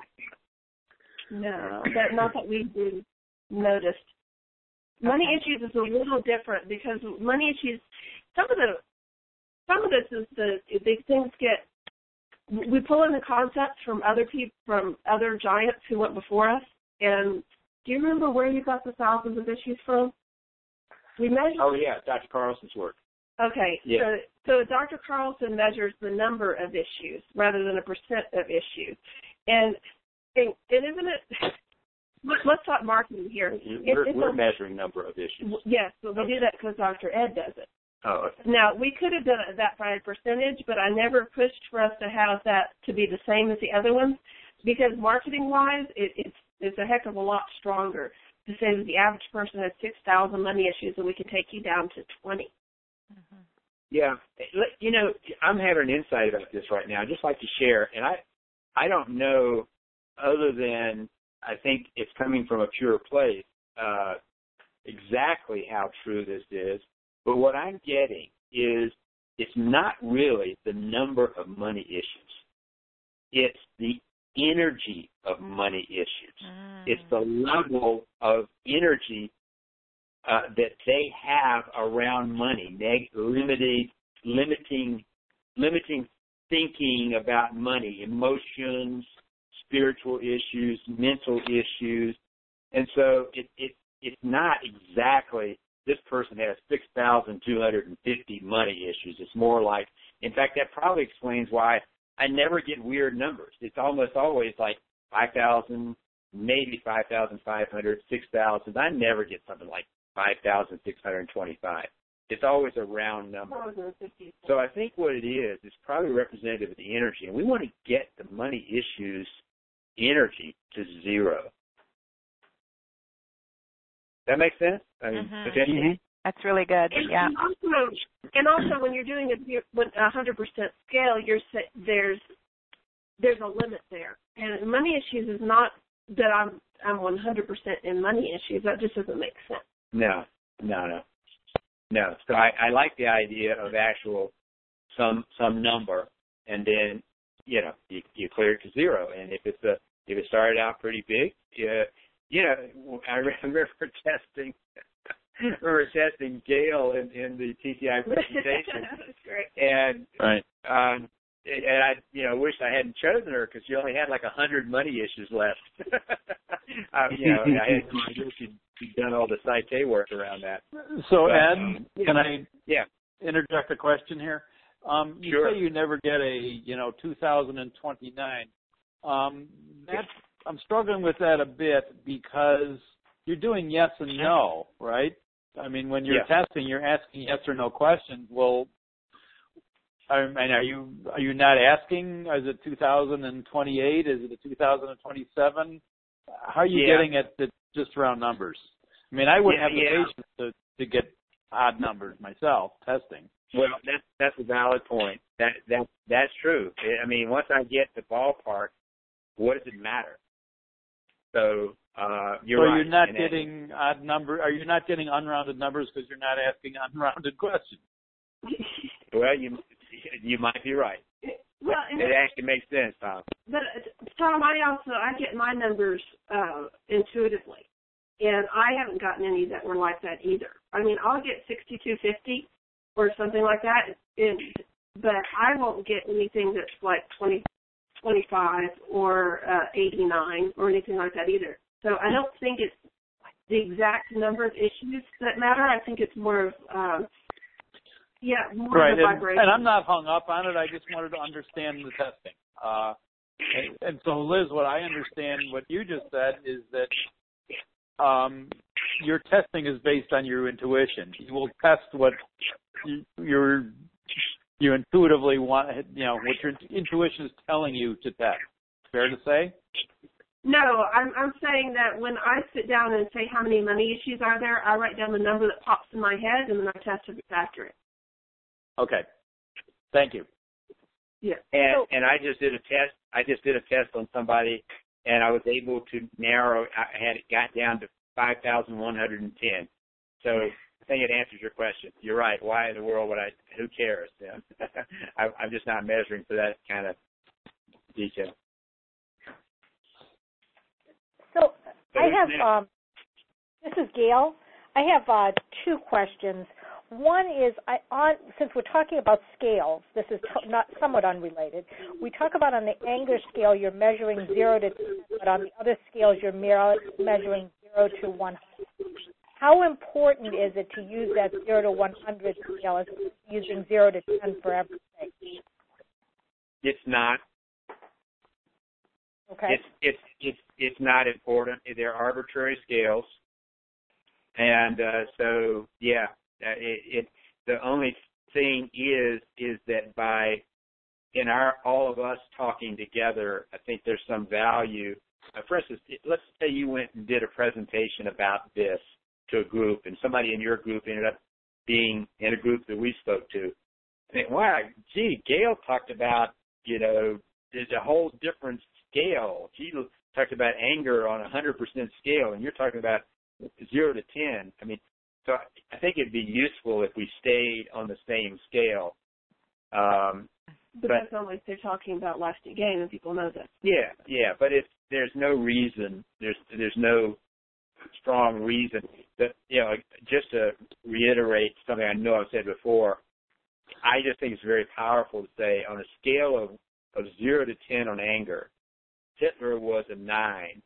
No, that, not that we've noticed. Money okay. issues is a little different because money issues, some of the, some of this is the, these things get, we pull in the concepts from other people, from other giants who went before us. And do you remember where you got the thousands of issues from? We measured. Oh, yeah, Doctor Carlson's work. Okay, yeah. so, so Doctor Carlson measures the number of issues rather than a percent of issues. And, and, and isn't it, let's talk marketing here. We're, it, we're a, measuring number of issues. Yes, but we do that because Doctor Ed does it. Oh, okay. Now, we could have done it that by a percentage, but I never pushed for us to have that to be the same as the other ones because marketing-wise, it, it's, it's a heck of a lot stronger to say that the average person has six thousand money issues and we can take you down to twenty. Mm-hmm. Yeah. You know, I'm having an insight about this right now. I'd just like to share, and I, I don't know other than I think it's coming from a pure place uh, exactly how true this is. But what I'm getting is it's not really the number of money issues. It's the energy of money issues. Mm. It's the level of energy uh, that they have around money, neg- limiting, limiting, limiting thinking about money, emotions, spiritual issues, mental issues. And so it, it, it's not exactly this person has six thousand two hundred fifty money issues. It's more like, in fact, that probably explains why I never get weird numbers. It's almost always like five thousand, maybe five thousand five hundred, six thousand. I never get something like five thousand six hundred twenty-five. It's always a round number. So I think what it is is probably representative of the energy, and we want to get the money issues energy to zero. That makes sense? I mean, mm-hmm. potentially. That's really good. And, yeah. And also, and also, when you're doing a one hundred percent scale, you're there's there's a limit there. And money issues is not that I'm I'm one hundred percent in money issues. That just doesn't make sense. No, no, no, no. So I, I like the idea of actual some some number, and then you know you, you clear it to zero. And if it's a if it started out pretty big, yeah. You know, I remember testing, I remember testing Gail in, in the T C I presentation, and right. um, and I, you know, wished I hadn't chosen her because she only had like a hundred money issues left. um, you know, I had no idea she'd, she'd done all the Psyche work around that. So, but, Ed, um, can I yeah. interject a question here? Um, you sure. say you never get a, you know, two thousand twenty-nine. Um, that's I'm struggling with that a bit because you're doing yes and no, right? I mean, when you're yeah. testing, you're asking yes or no questions. Well, I mean, are you are you not asking? Is it two thousand twenty-eight? Is it a two thousand twenty-seven? How are you yeah. getting at the just round numbers? I mean, I wouldn't yeah, have the yeah. patience to, to get odd numbers myself testing. Well, that's that's a valid point. That that that's true. I mean, once I get the ballpark, what does it matter? So uh, you're so right. you're not and getting odd number. Are you not getting unrounded numbers because you're not asking unrounded questions? Well, you you might be right. Well, it actually makes sense, Tom. But Tom, I also I get my numbers uh, intuitively, and I haven't gotten any that were like that either. I mean, I'll get sixty-two fifty or something like that, and, but I won't get anything that's like twenty. twenty-five or uh, eighty-nine or anything like that either. So I don't think it's the exact number of issues that matter. I think it's more of um, Yeah, more right, the and, vibration. and I'm not hung up on it. I just wanted to understand the testing. Uh, and, and so, Liz, what I understand, what you just said, is that um, your testing is based on your intuition. You will test what you, you're, you intuitively want, you know, what your intuition is telling you to test. Fair to say? No, I'm, I'm saying that when I sit down and say how many money issues are there, I write down the number that pops in my head, and then I test if it's accurate. Okay. Thank you. Yeah. And So, and I just did a test. I just did a test on somebody, and I was able to narrow. I had it got down to five thousand one hundred and ten. So I think it answers your question. You're right. Why in the world would I? Who cares? Yeah. I, I'm just not measuring for that kind of detail. So I have, um, this is Gail. I have uh, two questions. One is, I, on, since we're talking about scales, this is to, not somewhat unrelated. We talk about on the anger scale, you're measuring zero to ten, but on the other scales, you're mere, measuring zero to one hundred. How important is it to use that zero to one hundred scale as using zero to ten for everything? It's not. Okay. It's it's it's it's not important. They're arbitrary scales, and uh, so yeah, it, it. The only thing is is that by in our all of us talking together, I think there's some value. Uh, for instance, let's say you went and did a presentation about this to a group, and somebody in your group ended up being in a group that we spoke to. And wow, gee, Gail talked about you know there's a whole different scale. She talked about anger on a one hundred percent scale, and you're talking about zero to ten. I mean, so I think it'd be useful if we stayed on the same scale. Um, but, but that's only if they're talking about lasting gain, and people know that. Yeah, yeah, but if there's no reason, there's there's no strong reason that, you know, just to reiterate something I know I've said before, I just think it's very powerful to say on a scale of, of zero to ten on anger, Hitler was a nine,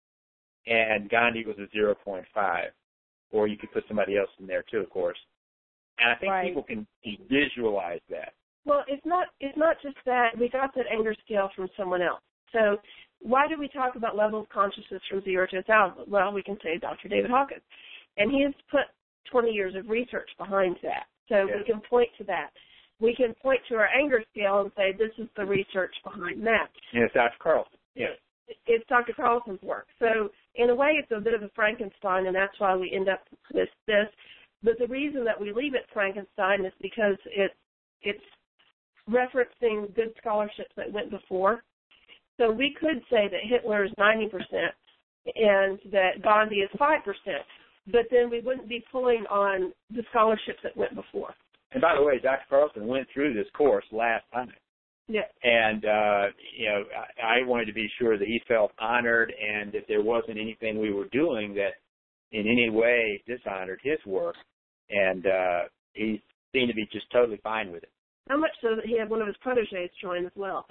and Gandhi was a zero point five. Or you could put somebody else in there too, of course. And I think right. people can visualize that. Well, it's not it's not just that. We got that anger scale from someone else. So why do we talk about level of consciousness from zero to a thousand? Well, we can say Doctor David Hawkins. And he has put twenty years of research behind that. So yeah. we can point to that. We can point to our anger scale and say this is the research behind that. And it's Doctor Carlson. Yeah. It's Doctor Carlson's work. So in a way, it's a bit of a Frankenstein, and that's why we end up with this. But the reason that we leave it Frankenstein is because it, it's referencing good scholarships that went before. So we could say that Hitler is ninety percent and that Gandhi is five percent, but then we wouldn't be pulling on the scholarships that went before. And by the way, Doctor Carlson went through this course last time. Yeah. And, uh, you know, I, I wanted to be sure that he felt honored and that there wasn't anything we were doing that in any way dishonored his work. And uh, he seemed to be just totally fine with it. How much so that he had one of his proteges join as well.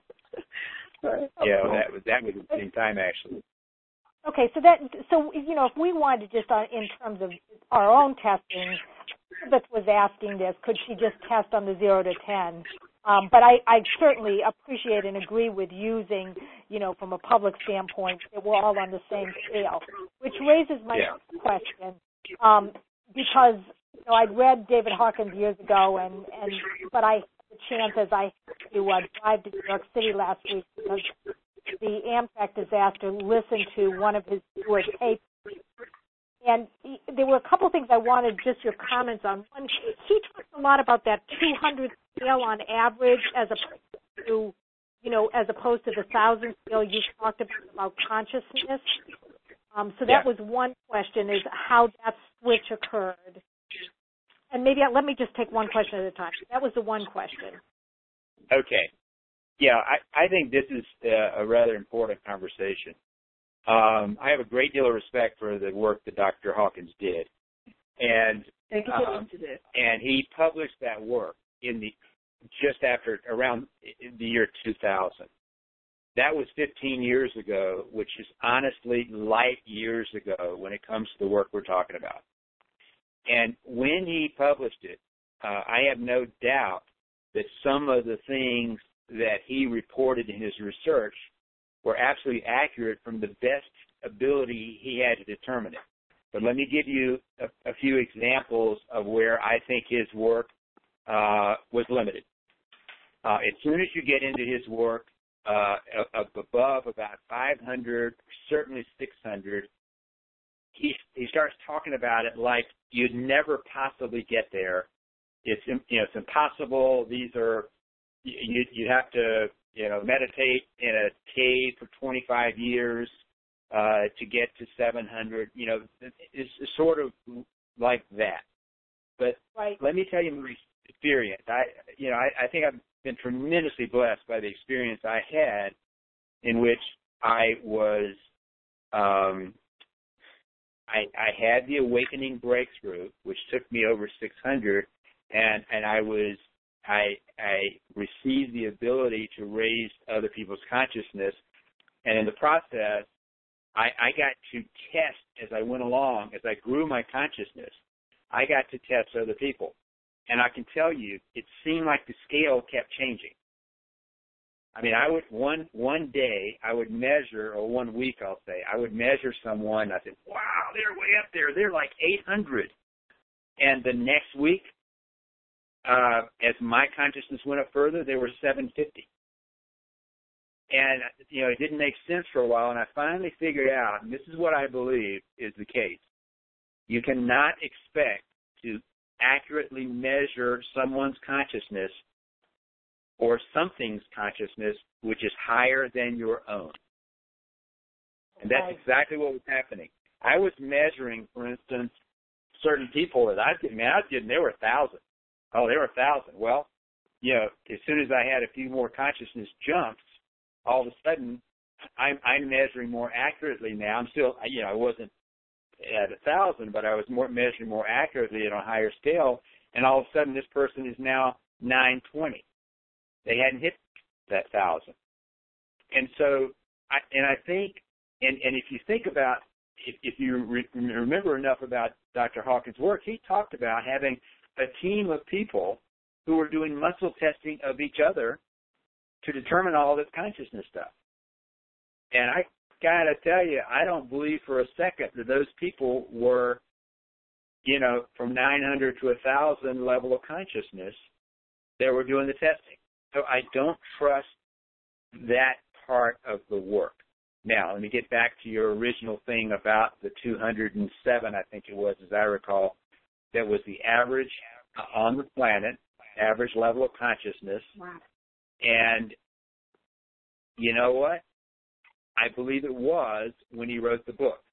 Yeah, that was that was at the same time, actually. Okay, so that so you know, if we wanted to just on, in terms of our own testing, Elizabeth was asking this: could she just test on the zero to ten? Um, but I, I certainly appreciate and agree with using, you know, from a public standpoint, that we're all on the same scale, which raises my yeah. next question. Um, because you know, I'd read David Hawkins years ago, and, and but I had the chance as I to uh, drive to New York City last week because the Amtrak disaster, listen to one of his newer tapes. And he, there were a couple of things I wanted just your comments on. One, he talked a lot about that two hundred scale on average as opposed to, you know, as opposed to the thousand scale you talked about, about consciousness. Um, so that yeah. was one question, is how that switch occurred. And maybe I, let me just take one question at a time. That was the one question. Okay. Yeah, I, I think this is uh, a rather important conversation. Um, I have a great deal of respect for the work that Doctor Hawkins did, and uh, and he published that work in the just after around the year two thousand. That was fifteen years ago, which is honestly light years ago when it comes to the work we're talking about. And when he published it, uh, I have no doubt that some of the things that he reported in his research were absolutely accurate from the best ability he had to determine it. But let me give you a, a few examples of where I think his work uh, was limited. Uh, as soon as you get into his work, uh, above about five hundred, certainly six hundred, he he starts talking about it like you'd never possibly get there. It's you know it's impossible. These are you you have to you know meditate in a cave for twenty-five years uh, to get to seven hundred. You know it's, it's sort of like that. But right. Let me tell you my experience. I you know I, I think I've been tremendously blessed by the experience I had in which I was um, I, I had the awakening breakthrough, which took me over six hundred, and and I was I I received the ability to raise other people's consciousness, and in the process, I, I got to test as I went along, as I grew my consciousness, I got to test other people. And I can tell you, it seemed like the scale kept changing. I mean, I would one one day I would measure, or one week I'll say, I would measure someone. And I said, "Wow, they're way up there. They're like eight hundred." And the next week, uh, as my consciousness went up further, they were seven fifty. And you know, it didn't make sense for a while. And I finally figured out, and this is what I believe is the case: you cannot expect to accurately measure someone's consciousness or something's consciousness which is higher than your own. And that's exactly what was happening. I was measuring, for instance, certain people that I was getting, man, I was getting, they were a thousand. Oh, they were a thousand. Well, you know, as soon as I had a few more consciousness jumps, all of a sudden I'm, I'm measuring more accurately now. I'm still, you know, I wasn't at a thousand, but I was more measuring more accurately on a higher scale, and all of a sudden this person is now nine twenty. They hadn't hit that thousand. And so, I, and I think, and, and if you think about, if, if you re- remember enough about Doctor Hawkins' work, he talked about having a team of people who were doing muscle testing of each other to determine all this consciousness stuff. And I gotta tell you, I don't believe for a second that those people were, you know, from nine hundred to one thousand level of consciousness that were doing the testing. So I don't trust that part of the work. Now, let me get back to your original thing about the two hundred seven, I think it was, as I recall, that was the average on the planet, average level of consciousness. Wow. And you know what? I believe it was when he wrote the book.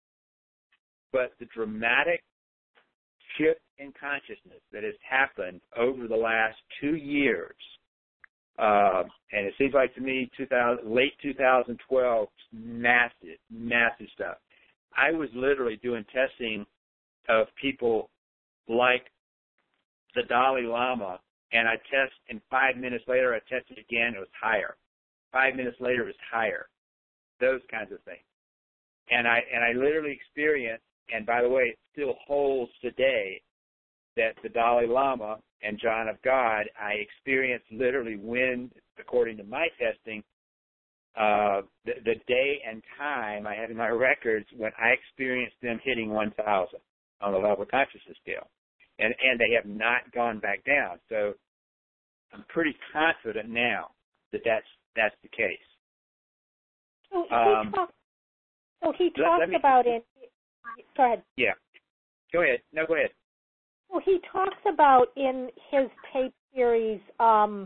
But the dramatic shift in consciousness that has happened over the last two years, uh, and it seems like to me two thousand, late two thousand twelve, massive, massive stuff. I was literally doing testing of people like the Dalai Lama, and I test, and five minutes later I tested again, it was higher. Five minutes later it was higher. Those kinds of things. And I and I literally experienced, and by the way, it still holds today, that the Dalai Lama and John of God, I experienced literally when, according to my testing, uh, the, the day and time I have in my records when I experienced them hitting one thousand on the level of consciousness scale. And, and they have not gone back down. So I'm pretty confident now that that's, that's the case. So he, Um, talk, so he let- talks let me- about in. Go ahead. Yeah. Go ahead. No, go ahead. Well, he talks about in his tape series, um,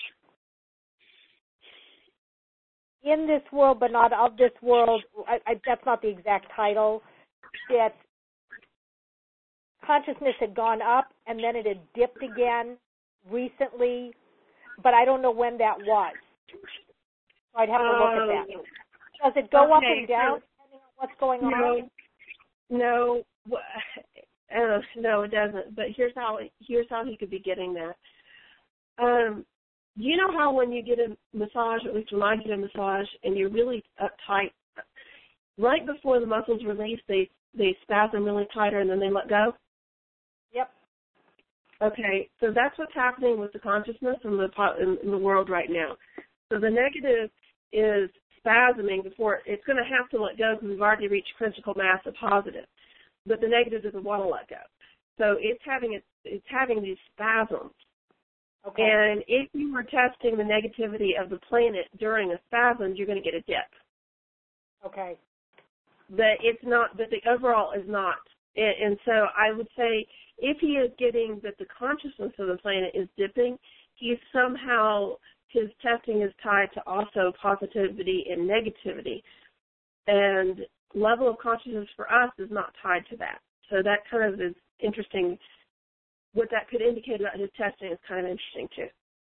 in this world but not of this world. I, I, that's not the exact title. That consciousness had gone up and then it had dipped again recently, but I don't know when that was. So I'd have to look at that. Does it go up Okay, and down so, depending on what's going no, on? No, uh, no, it doesn't. But here's how here's how he could be getting that. Um, you know how when you get a massage, at least when I get a massage, and you're really uptight, right before the muscles release, they they spasm really tighter and then they let go. Yep. Okay, so that's what's happening with the consciousness in the in, in the world right now. So the negative is spasming before it's going to have to let go because we've already reached critical mass of positive, but the negative doesn't want to let go. So it's having it, it's having these spasms. Okay. And if you were testing the negativity of the planet during a spasm, you're going to get a dip. Okay. But it's not. But the overall is not. And, and so I would say, if he is getting that the consciousness of the planet is dipping, he's somehow, his testing is tied to also positivity and negativity. And level of consciousness for us is not tied to that. So that kind of is interesting. What that could indicate about his testing is kind of interesting, too.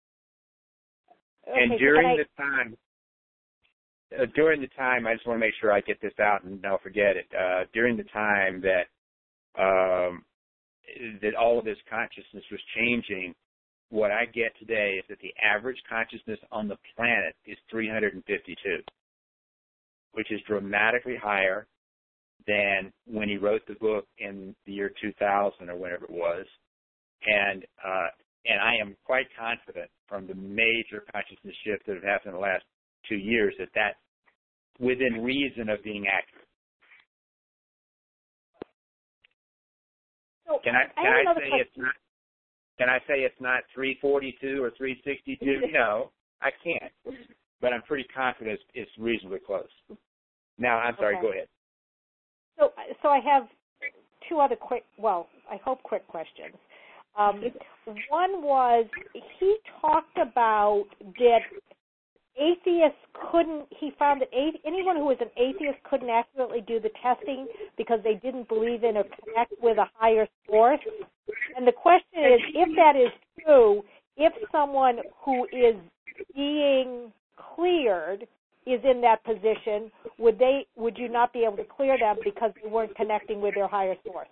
And okay, during I... the time, uh, during the time, I just want to make sure I get this out and don't forget it. Uh, during the time that um, that all of this consciousness was changing, what I get today is that the average consciousness on the planet is three hundred fifty-two, which is dramatically higher than when he wrote the book in the year two thousand or whenever it was. And uh, and I am quite confident from the major consciousness shifts that have happened in the last two years that that's within reason of being accurate. So Can I can I, I, I say question. it's not? Can I say it's not three forty-two or three sixty-two? No, I can't. But I'm pretty confident it's, it's reasonably close. Now, I'm sorry. Okay. Go ahead. So, so I have two other quick, well, I hope quick questions. Um, one was, he talked about that atheists couldn't, he found that a, anyone who was an atheist couldn't accurately do the testing because they didn't believe in or connect with a higher source. And the question is, if that is true, if someone who is being cleared is in that position, would they, would you not be able to clear them because they weren't connecting with their higher source?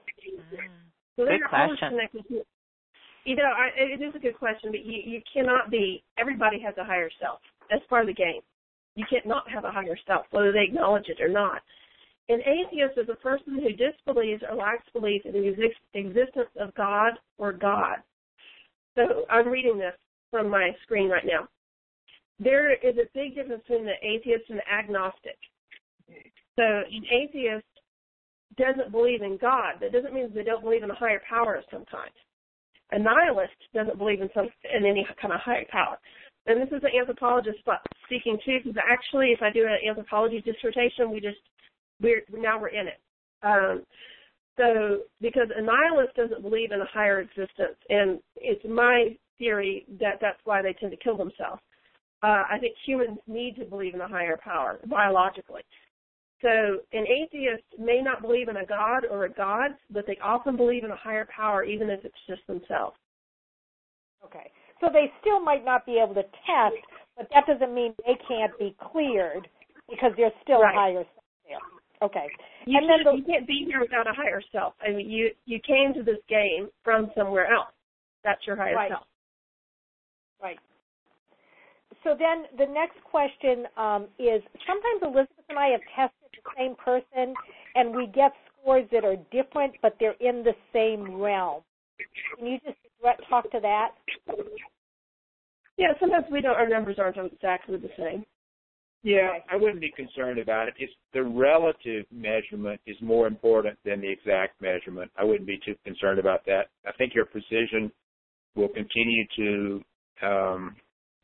So Good they're always question. connected to, you know, I, it is a good question, but you, you cannot be, everybody has a higher self. That's part of the game. You can't not have a higher self, whether they acknowledge it or not. An atheist is a person who disbelieves or lacks belief in the exist, existence of God or God. So I'm reading this from my screen right now. There is a big difference between the atheist and the agnostic. So an atheist doesn't believe in God. That doesn't mean they don't believe in a higher power of some kind. A nihilist doesn't believe in some in any kind of higher power. And this is an anthropologist speaking too, because actually, if I do an anthropology dissertation, we just we're now we're in it. Um, so because a nihilist doesn't believe in a higher existence, and it's my theory that that's why they tend to kill themselves. Uh, I think humans need to believe in a higher power biologically. So an atheist may not believe in a god or a gods, but they often believe in a higher power, even if it's just themselves. Okay. So they still might not be able to test, but that doesn't mean they can't be cleared because there's still Right. a higher self there. Okay. You, and then can't, the, you can't be here without a higher self. I mean, you, you came to this game from somewhere else. That's your higher right. self. Right. So then the next question um, is, sometimes Elizabeth and I have tested the same person, and we get scores that are different, but they're in the same realm. Can you just talk to that? Yeah, sometimes we don't, our numbers aren't exactly the same. Yeah, Okay. I wouldn't be concerned about it. It's the relative measurement is more important than the exact measurement. I wouldn't be too concerned about that. I think your precision will continue to um,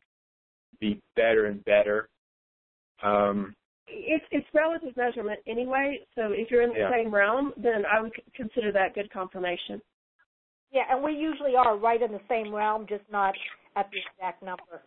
be better and better. Um, It's, it's relative measurement anyway, so if you're in the Yeah. same realm, then I would c- consider that good confirmation. Yeah, and we usually are right in the same realm, just not at the exact number.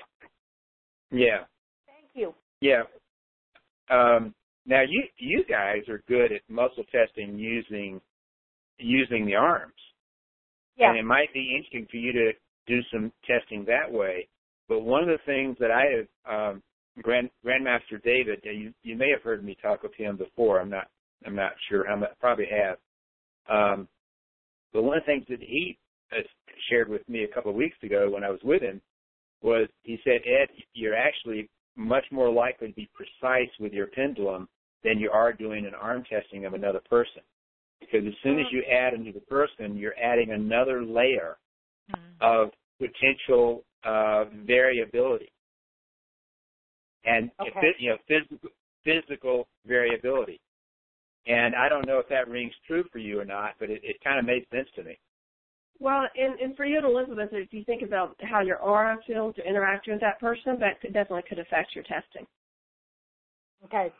yeah, Thank you. yeah. Um, now you you guys are good at muscle testing using using the arms. Yeah. And it might be interesting for you to do some testing that way. But one of the things that I have, um, Grand, Grandmaster David, you, you may have heard me talk with him before. I'm not, I'm not sure. I probably have. Um, but one of the things that he uh, shared with me a couple of weeks ago when I was with him was he said, Ed, you're actually much more likely to be precise with your pendulum than you are doing an arm testing of another person. Because as soon as you add into the person, you're adding another layer mm. of potential uh, variability. And Okay. you know, physical, physical variability. And I don't know if that rings true for you or not, but it, it kind of made sense to me. Well, and, and for you and Elizabeth, if you think about how your aura feels or interacting with that person, that could definitely could affect your testing. Okay.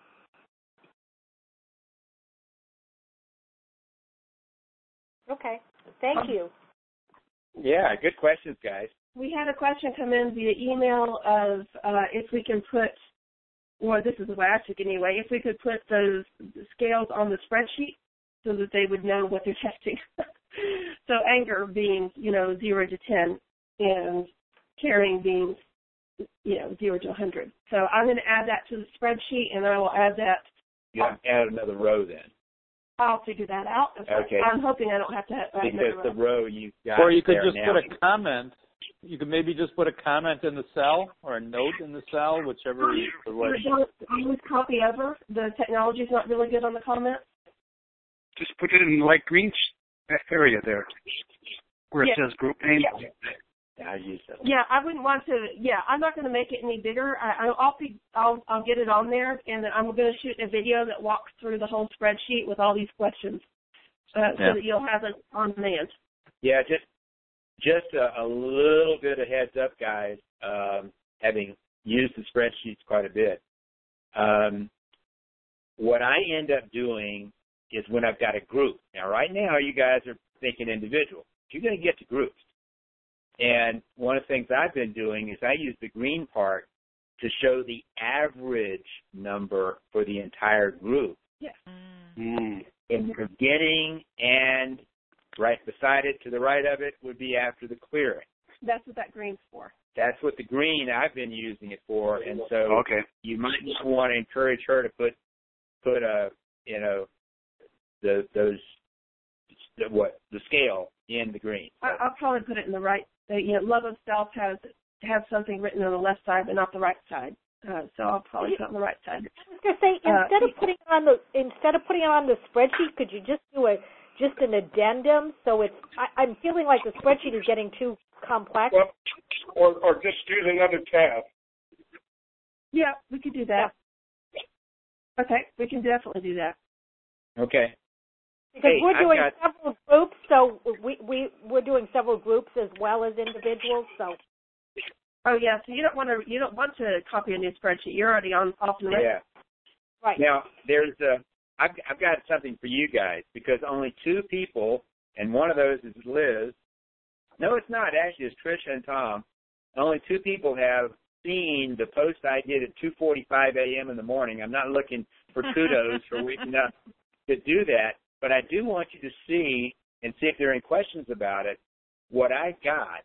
Okay. Thank you. Yeah, good questions, guys. We had a question come in via email of uh, if we can put, well, this is the way I took it anyway, if we could put those scales on the spreadsheet so that they would know what they're testing. So anger being, you know, zero to ten, and caring being, you know, zero to one hundred. So I'm going to add that to the spreadsheet, and I will add that. Yeah, add another row then. I'll figure that out. Okay. I'm hoping I don't have to add Because another the row. row you got Or you could there just now. put a comment. You could maybe just put a comment in the cell or a note in the cell, whichever is the way. Don't always copy over. The technology's not really good on the comments. Just put it in the light green sh- area there, where it Yeah. says group name. Yeah. I use that. Yeah, I wouldn't want to. Yeah, I'm not going to make it any bigger. I, I'll be, I'll, I'll get it on there, and then I'm going to shoot a video that walks through the whole spreadsheet with all these questions, uh, Yeah. so that you'll have it on demand. Yeah, just just a, a little bit of heads up, guys. Um, having used the spreadsheets quite a bit, um, what I end up doing is when I've got a group. Now, right now, you guys are thinking individual. You're going to get to groups. And one of the things I've been doing is I use the green part to show the average number for the entire group. Yeah. Mm. In the beginning, and right beside it, to the right of it, would be after the clearing. That's what that green's for. That's what the green I've been using it for, and so Okay. you might want to encourage her to put put a you know the those the, what the scale in the green. I, I'll probably put it in the right. Uh, you know, love of self has have something written on the left side, but not the right side. Uh, so I'll probably put it on the right side. I was going to say, instead Uh, of putting it on the instead of putting it on the spreadsheet, could you just do a just an addendum? So it's I, I'm feeling like the spreadsheet is getting too complex. Well, or, or just use another tab. Yeah, we could do that. Okay, we can definitely do that. Okay. Because Hey, we're I've doing got- several groups, so we we we're doing several groups as well as individuals. So Oh yeah, so you don't want to you don't want to copy a new spreadsheet. You're already on off the list. Yeah. right. Now there's a I've I've got something for you guys because only two people, and one of those is Liz. No, it's not. Actually, it's Tricia and Tom. Only two people have seen the post I did at two forty-five a.m. in the morning. I'm not looking for kudos for waking up to do that, but I do want you to see and see if there are any questions about it. What I got,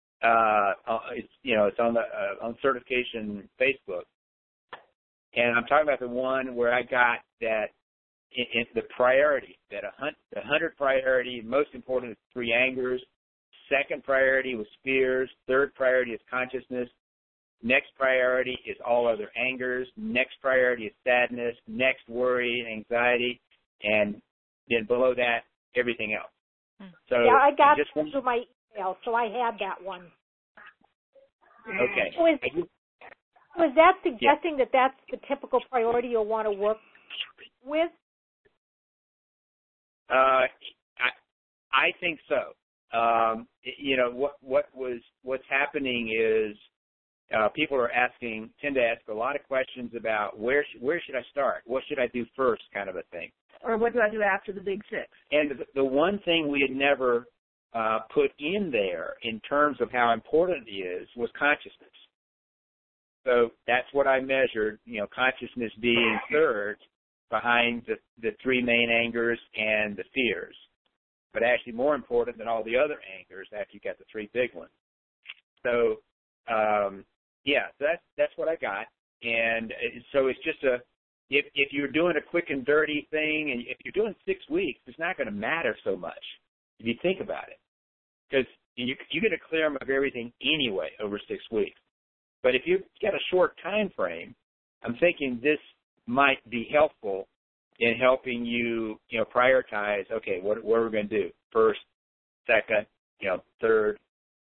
uh, it's you know, it's on the uh, on certification Facebook, and I'm talking about the one where I got that in, in the priority that a hun- the hundred priority, most important is three angers. Second priority was fears. Third priority is consciousness. Next priority is all other angers. Next priority is sadness. Next, worry, anxiety, and then below that, everything else. So yeah, I got just it through my email, so I had that one. okay. So is, so is that suggesting that that's the typical priority you'll want to work with? Uh, I I think so. Um, you know what what was what's happening is uh, people are asking tend to ask a lot of questions about where sh- where should I start, what should I do first, kind of a thing. Or what do I do after the big six? And the, the one thing we had never uh, put in there in terms of how important it is was consciousness. So that's what I measured. You know, consciousness being third behind the the three main angers and the fears. But actually more important than all the other angers after you got the three big ones. So, um, yeah, that's that's what I got. And so it's just a, if if you're doing a quick and dirty thing, and if you're doing six weeks, it's not going to matter so much if you think about it. Because you, you get a clearing of everything anyway over six weeks. But if you've got a short time frame, I'm thinking this might be helpful in helping you, you know, prioritize, okay, what, what are we going to do? First, second, you know, third,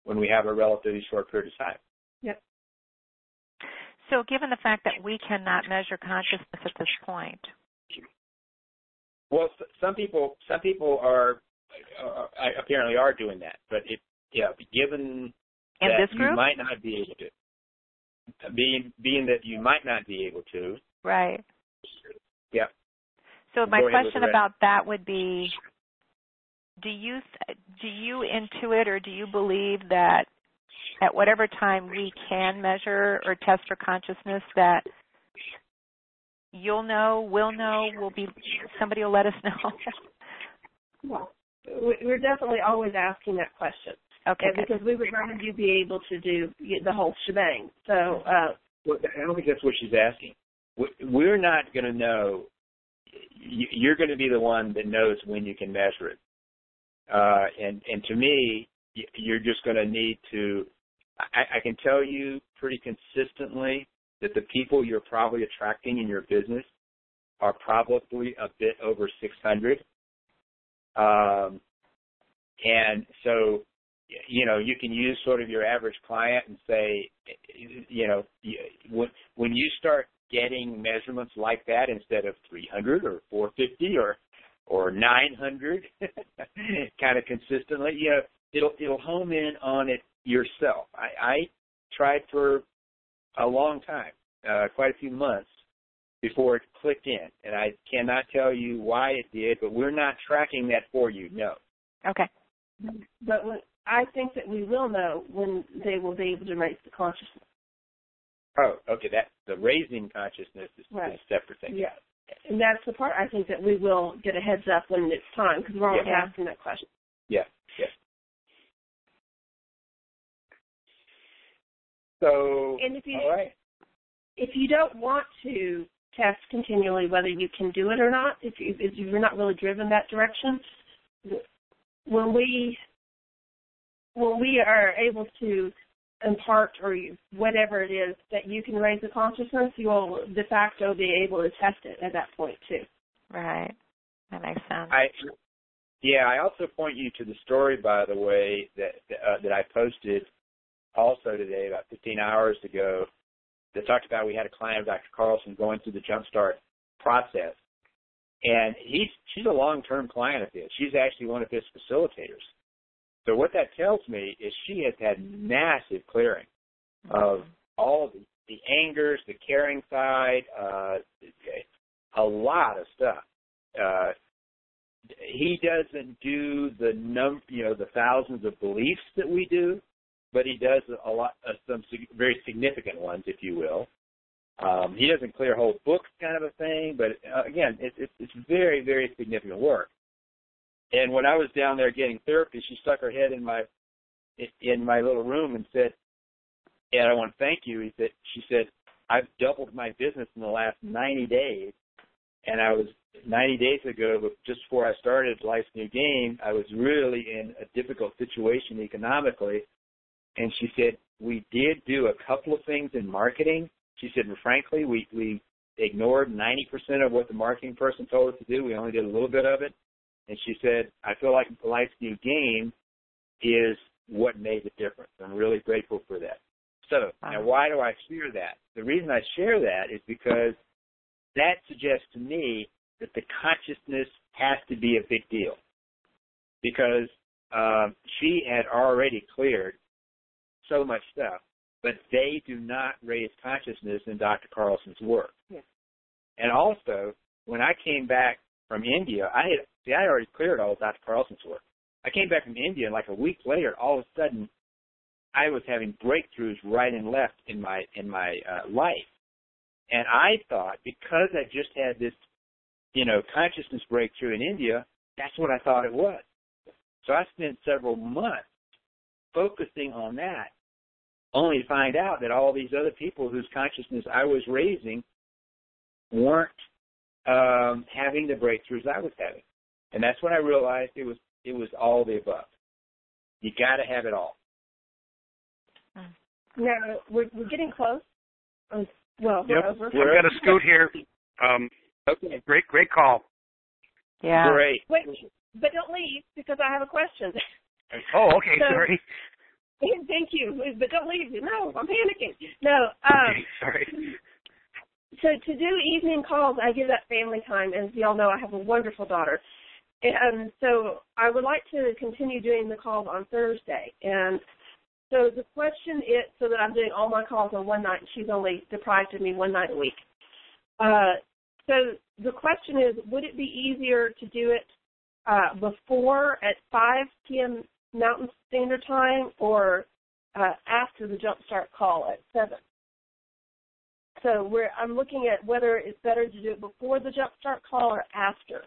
when we have a relatively short period of time. Yep. So given the fact that we cannot measure consciousness at this point. Well, some people some people are uh, apparently are doing that, but it, yeah, given In that this group? you might not be able to, being being that you might not be able to. Right. Yeah. So my Go ahead with question the rest. about that would be, do you do you intuit or do you believe that at whatever time we can measure or test for consciousness that you'll know, we'll know, will be somebody will let us know? Well, we're definitely always asking that question. Okay. Yeah, because we would rather you be able to do the whole shebang. So, uh, Well, I don't think that's what she's asking. We're not going to know. You're going to be the one that knows when you can measure it. Uh, and, and to me, you're just going to need to, I, I can tell you pretty consistently that the people you're probably attracting in your business are probably a bit over six hundred. Um, and so, you know, you can use sort of your average client and say, you know, when, when you start getting measurements like that instead of three hundred or four fifty or or nine hundred kind of consistently, you know, it'll it'll home in on it yourself. I, I tried for a long time, uh, quite a few months before it clicked in, and I cannot tell you why it did, but we're not tracking that for you, no. Okay. But when, I think that we will know when they will be able to raise the consciousness. Oh, okay. That the raising consciousness is, Right. is a separate thing. Yeah, and that's the part I think that we will get a heads up when it's time because we're always Yeah. asking that question. Yeah, yeah. So, And if you all right. if you don't want to test continually whether you can do it or not, if, you, if you're not really driven that direction, when we when we are able to impart or you, whatever it is that you can raise the consciousness, you will de facto be able to test it at that point too. Right. That makes sense. I, yeah, I also point you to the story, by the way, that uh, that I posted also today about fifteen hours ago that talked about we had a client of Doctor Carlson going through the Jumpstart process. And he's she's a long-term client of his. She's actually one of his facilitators. So what that tells me is she has had massive clearing of all the, the angers, the caring side, uh, a lot of stuff. Uh, he doesn't do the num, you know, the thousands of beliefs that we do, but he does a lot, uh, some sig- very significant ones, if you will. Um, he doesn't clear whole books, kind of a thing, but uh, again, it, it, it's very, very significant work. And when I was down there getting therapy, she stuck her head in my in my little room and said, "And I want to thank you." He said, "She said I've doubled my business in the last ninety days, and I was ninety days ago, but just before I started Life's New Game, I was really in a difficult situation economically." And she said, "We did do a couple of things in marketing." She said, "Well, frankly, we we ignored ninety percent of what the marketing person told us to do. We only did a little bit of it." And she said, "I feel like Life's New Game is what made the difference. I'm really grateful for that." So, now why do I share that? The reason I share that is because that suggests to me that the consciousness has to be a big deal. Because um, she had already cleared so much stuff, but they do not raise consciousness in Doctor Carlson's work. Yeah. And also, when I came back from India, I had see, I had already cleared all of Doctor Carlson's work. I came back from India, and like a week later, all of a sudden, I was having breakthroughs right and left in my in my uh, life. And I thought, because I just had this, you know, consciousness breakthrough in India, that's what I thought it was. So I spent several months focusing on that, only to find out that all these other people whose consciousness I was raising weren't um, having the breakthroughs I was having. And that's when I realized it was it was all the above. You got to have it all. Now, we're, we're getting close. Um, well, Yep. we're over. We've got to scoot here. Um, Okay. great, great call. Yeah. Great. Wait, but don't leave because I have a question. Oh, okay, So- sorry. Thank you, but don't leave me. No, I'm panicking. No. Um, okay, sorry. So to do evening calls, I give that family time. As you all know, I have a wonderful daughter. And so I would like to continue doing the calls on Thursday. And so the question is, so that I'm doing all my calls on one night, and she's only deprived of me one night a week. Uh, so the question is, would it be easier to do it uh, before at five p.m. Mountain Standard Time or uh, after the Jumpstart call at seven? So we're, I'm looking at whether it's better to do it before the Jumpstart call or after.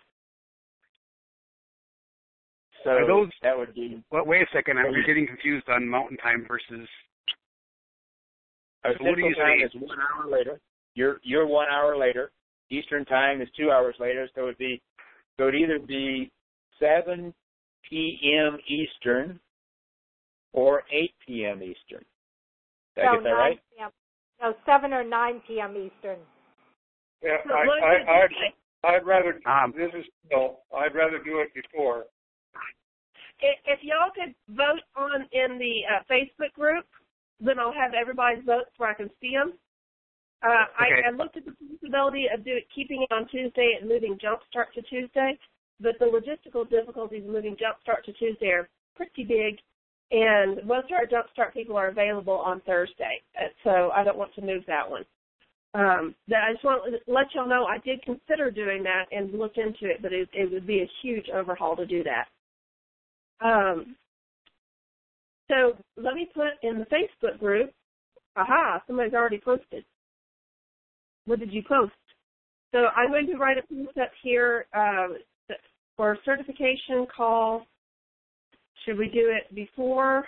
So Are those, that would be. Well, wait a second. I'm getting confused on Mountain Time versus. Our so what do you time say? is one hour later. You're you're one hour later. Eastern Time is two hours later. So it would be. So it'd either be seven p.m. Eastern or eight p.m. Eastern. Did no, I get that right? p m No, seven or nine p.m. Eastern. Yeah, I, I, I'd, I'd rather. Um, this is Phil. I'd rather do it before. If y'all could vote on in the uh, Facebook group, then I'll have everybody's votes where I can see them. Uh, okay. I, I looked at the possibility of do, keeping it on Tuesday and moving Jumpstart to Tuesday, but the logistical difficulties of moving Jumpstart to Tuesday are pretty big, and most of our Jumpstart people are available on Thursday, so I don't want to move that one. Um, that I just want to let y'all know I did consider doing that and look into it, but it, it would be a huge overhaul to do that. Um, so let me put in the Facebook group, aha, somebody's already posted. What did you post? So I'm going to write a post up here uh, for certification call. Should we do it before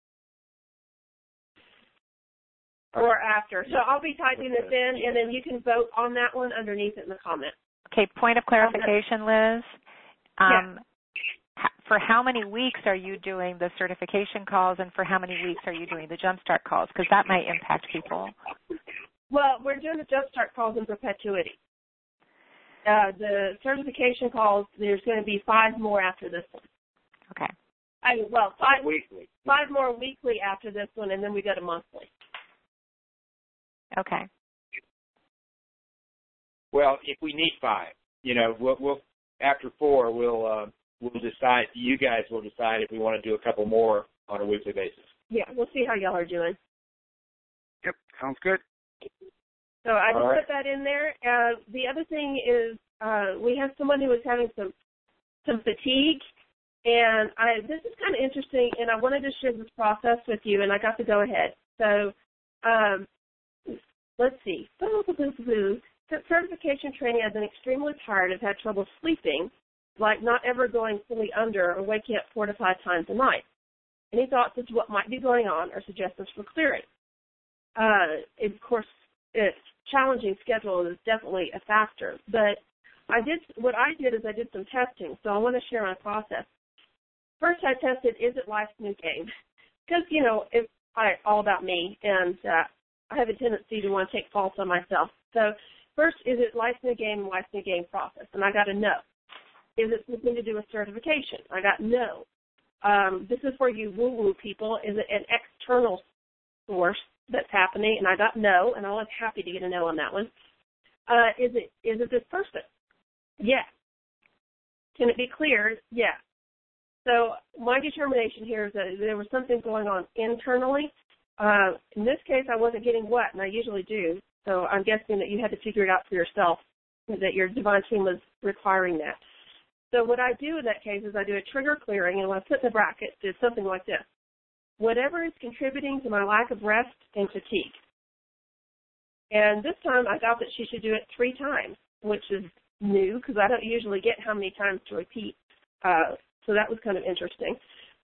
or after? So I'll be typing this in, and then you can vote on that one underneath it in the comments. Okay, point of clarification, Liz. Um, yeah. For how many weeks are you doing the certification calls, and for how many weeks are you doing the Jumpstart calls? Because that might impact people. Well, we're doing the Jumpstart calls in perpetuity. Uh, the certification calls, there's going to be five more after this one. Okay. I mean, well, five weekly. Five more weekly after this one, and then we go to monthly. Okay. Well, if we need five, you know, we'll, we'll after four, we'll uh, we'll decide. You guys will decide if we want to do a couple more on a weekly basis. Yeah, we'll see how y'all are doing. Yep, sounds good. So I just right. put that in there. Uh, the other thing is uh, we have someone who is having some some fatigue, and I this is kind of interesting, and I wanted to share this process with you, and I got to go ahead. So um, let's see. Since certification training, I've been extremely tired. I've had trouble sleeping, like not ever going fully under or waking up four to five times a night. Any thoughts as to what might be going on or suggestions for clearing? Uh, of course, it's challenging schedule is definitely a factor, but I did what I did is I did some testing, so I want to share my process. First, I tested, is it life's new game? Because, you know, it's all about me, and uh, I have a tendency to want to take faults on myself. So first, is it life's new game, life's new game process? And I got a no. Is it something to do with certification? I got no. Um, this is for you woo-woo people. Is it an external source that's happening? And I got no, and I was happy to get a no on that one. Uh, is it is it this person? Yes. Can it be cleared? Yes. So my determination here is that there was something going on internally. Uh, in this case, I wasn't getting wet, and I usually do. So I'm guessing that you had to figure it out for yourself, that your divine team was requiring that. So what I do in that case is I do a trigger clearing, and when I put in the bracket, it's something like this. Whatever is contributing to my lack of rest and fatigue. And this time I thought that she should do it three times, which is new because I don't usually get how many times to repeat. Uh, so that was kind of interesting.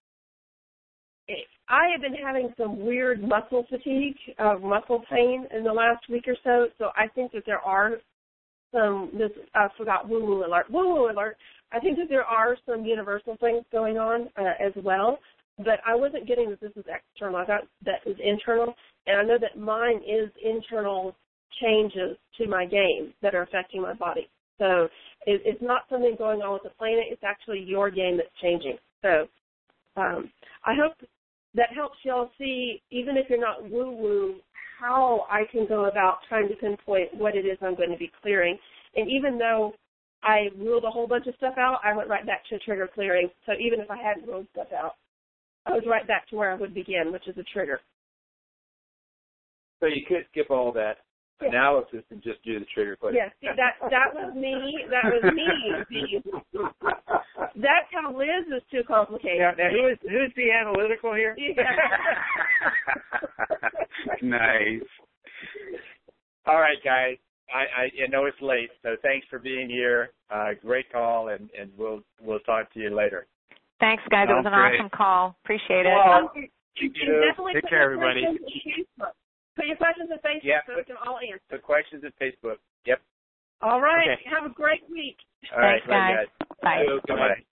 I have been having some weird muscle fatigue, uh, muscle pain in the last week or so, so I think that there are some, this, I forgot woo-woo alert, woo-woo alert. I think that there are some universal things going on uh, as well, but I wasn't getting that this is external. I got that is internal, and I know that mine is internal changes to my game that are affecting my body. So it, it's not something going on with the planet. It's actually your game that's changing. So um, I hope that helps y'all see, even if you're not woo-woo, how I can go about trying to pinpoint what it is I'm going to be clearing. And even though I ruled a whole bunch of stuff out, I went right back to trigger clearing. So even if I hadn't ruled stuff out, I was right back to where I would begin, which is a trigger. So you could skip all that Yeah. analysis and just do the trigger clearing. Yes, yeah, that that was me. That was me. That's how Liz is too complicated. Now, now who is who's the analytical here? Yeah. Nice. All right, guys. I, I, I know it's late, so thanks for being here. Uh, great call, and, and we'll we'll talk to you later. Thanks, guys. It was an Sounds great. awesome call. Appreciate it. Well, Um, you you know, definitely take put care, your everybody. questions in Facebook. Put your questions in Facebook Yeah, so we can all answer. the questions at Facebook. Yep. All right. Okay. Have a great week. All right, Thanks, bye, guys. guys. Bye. Bye.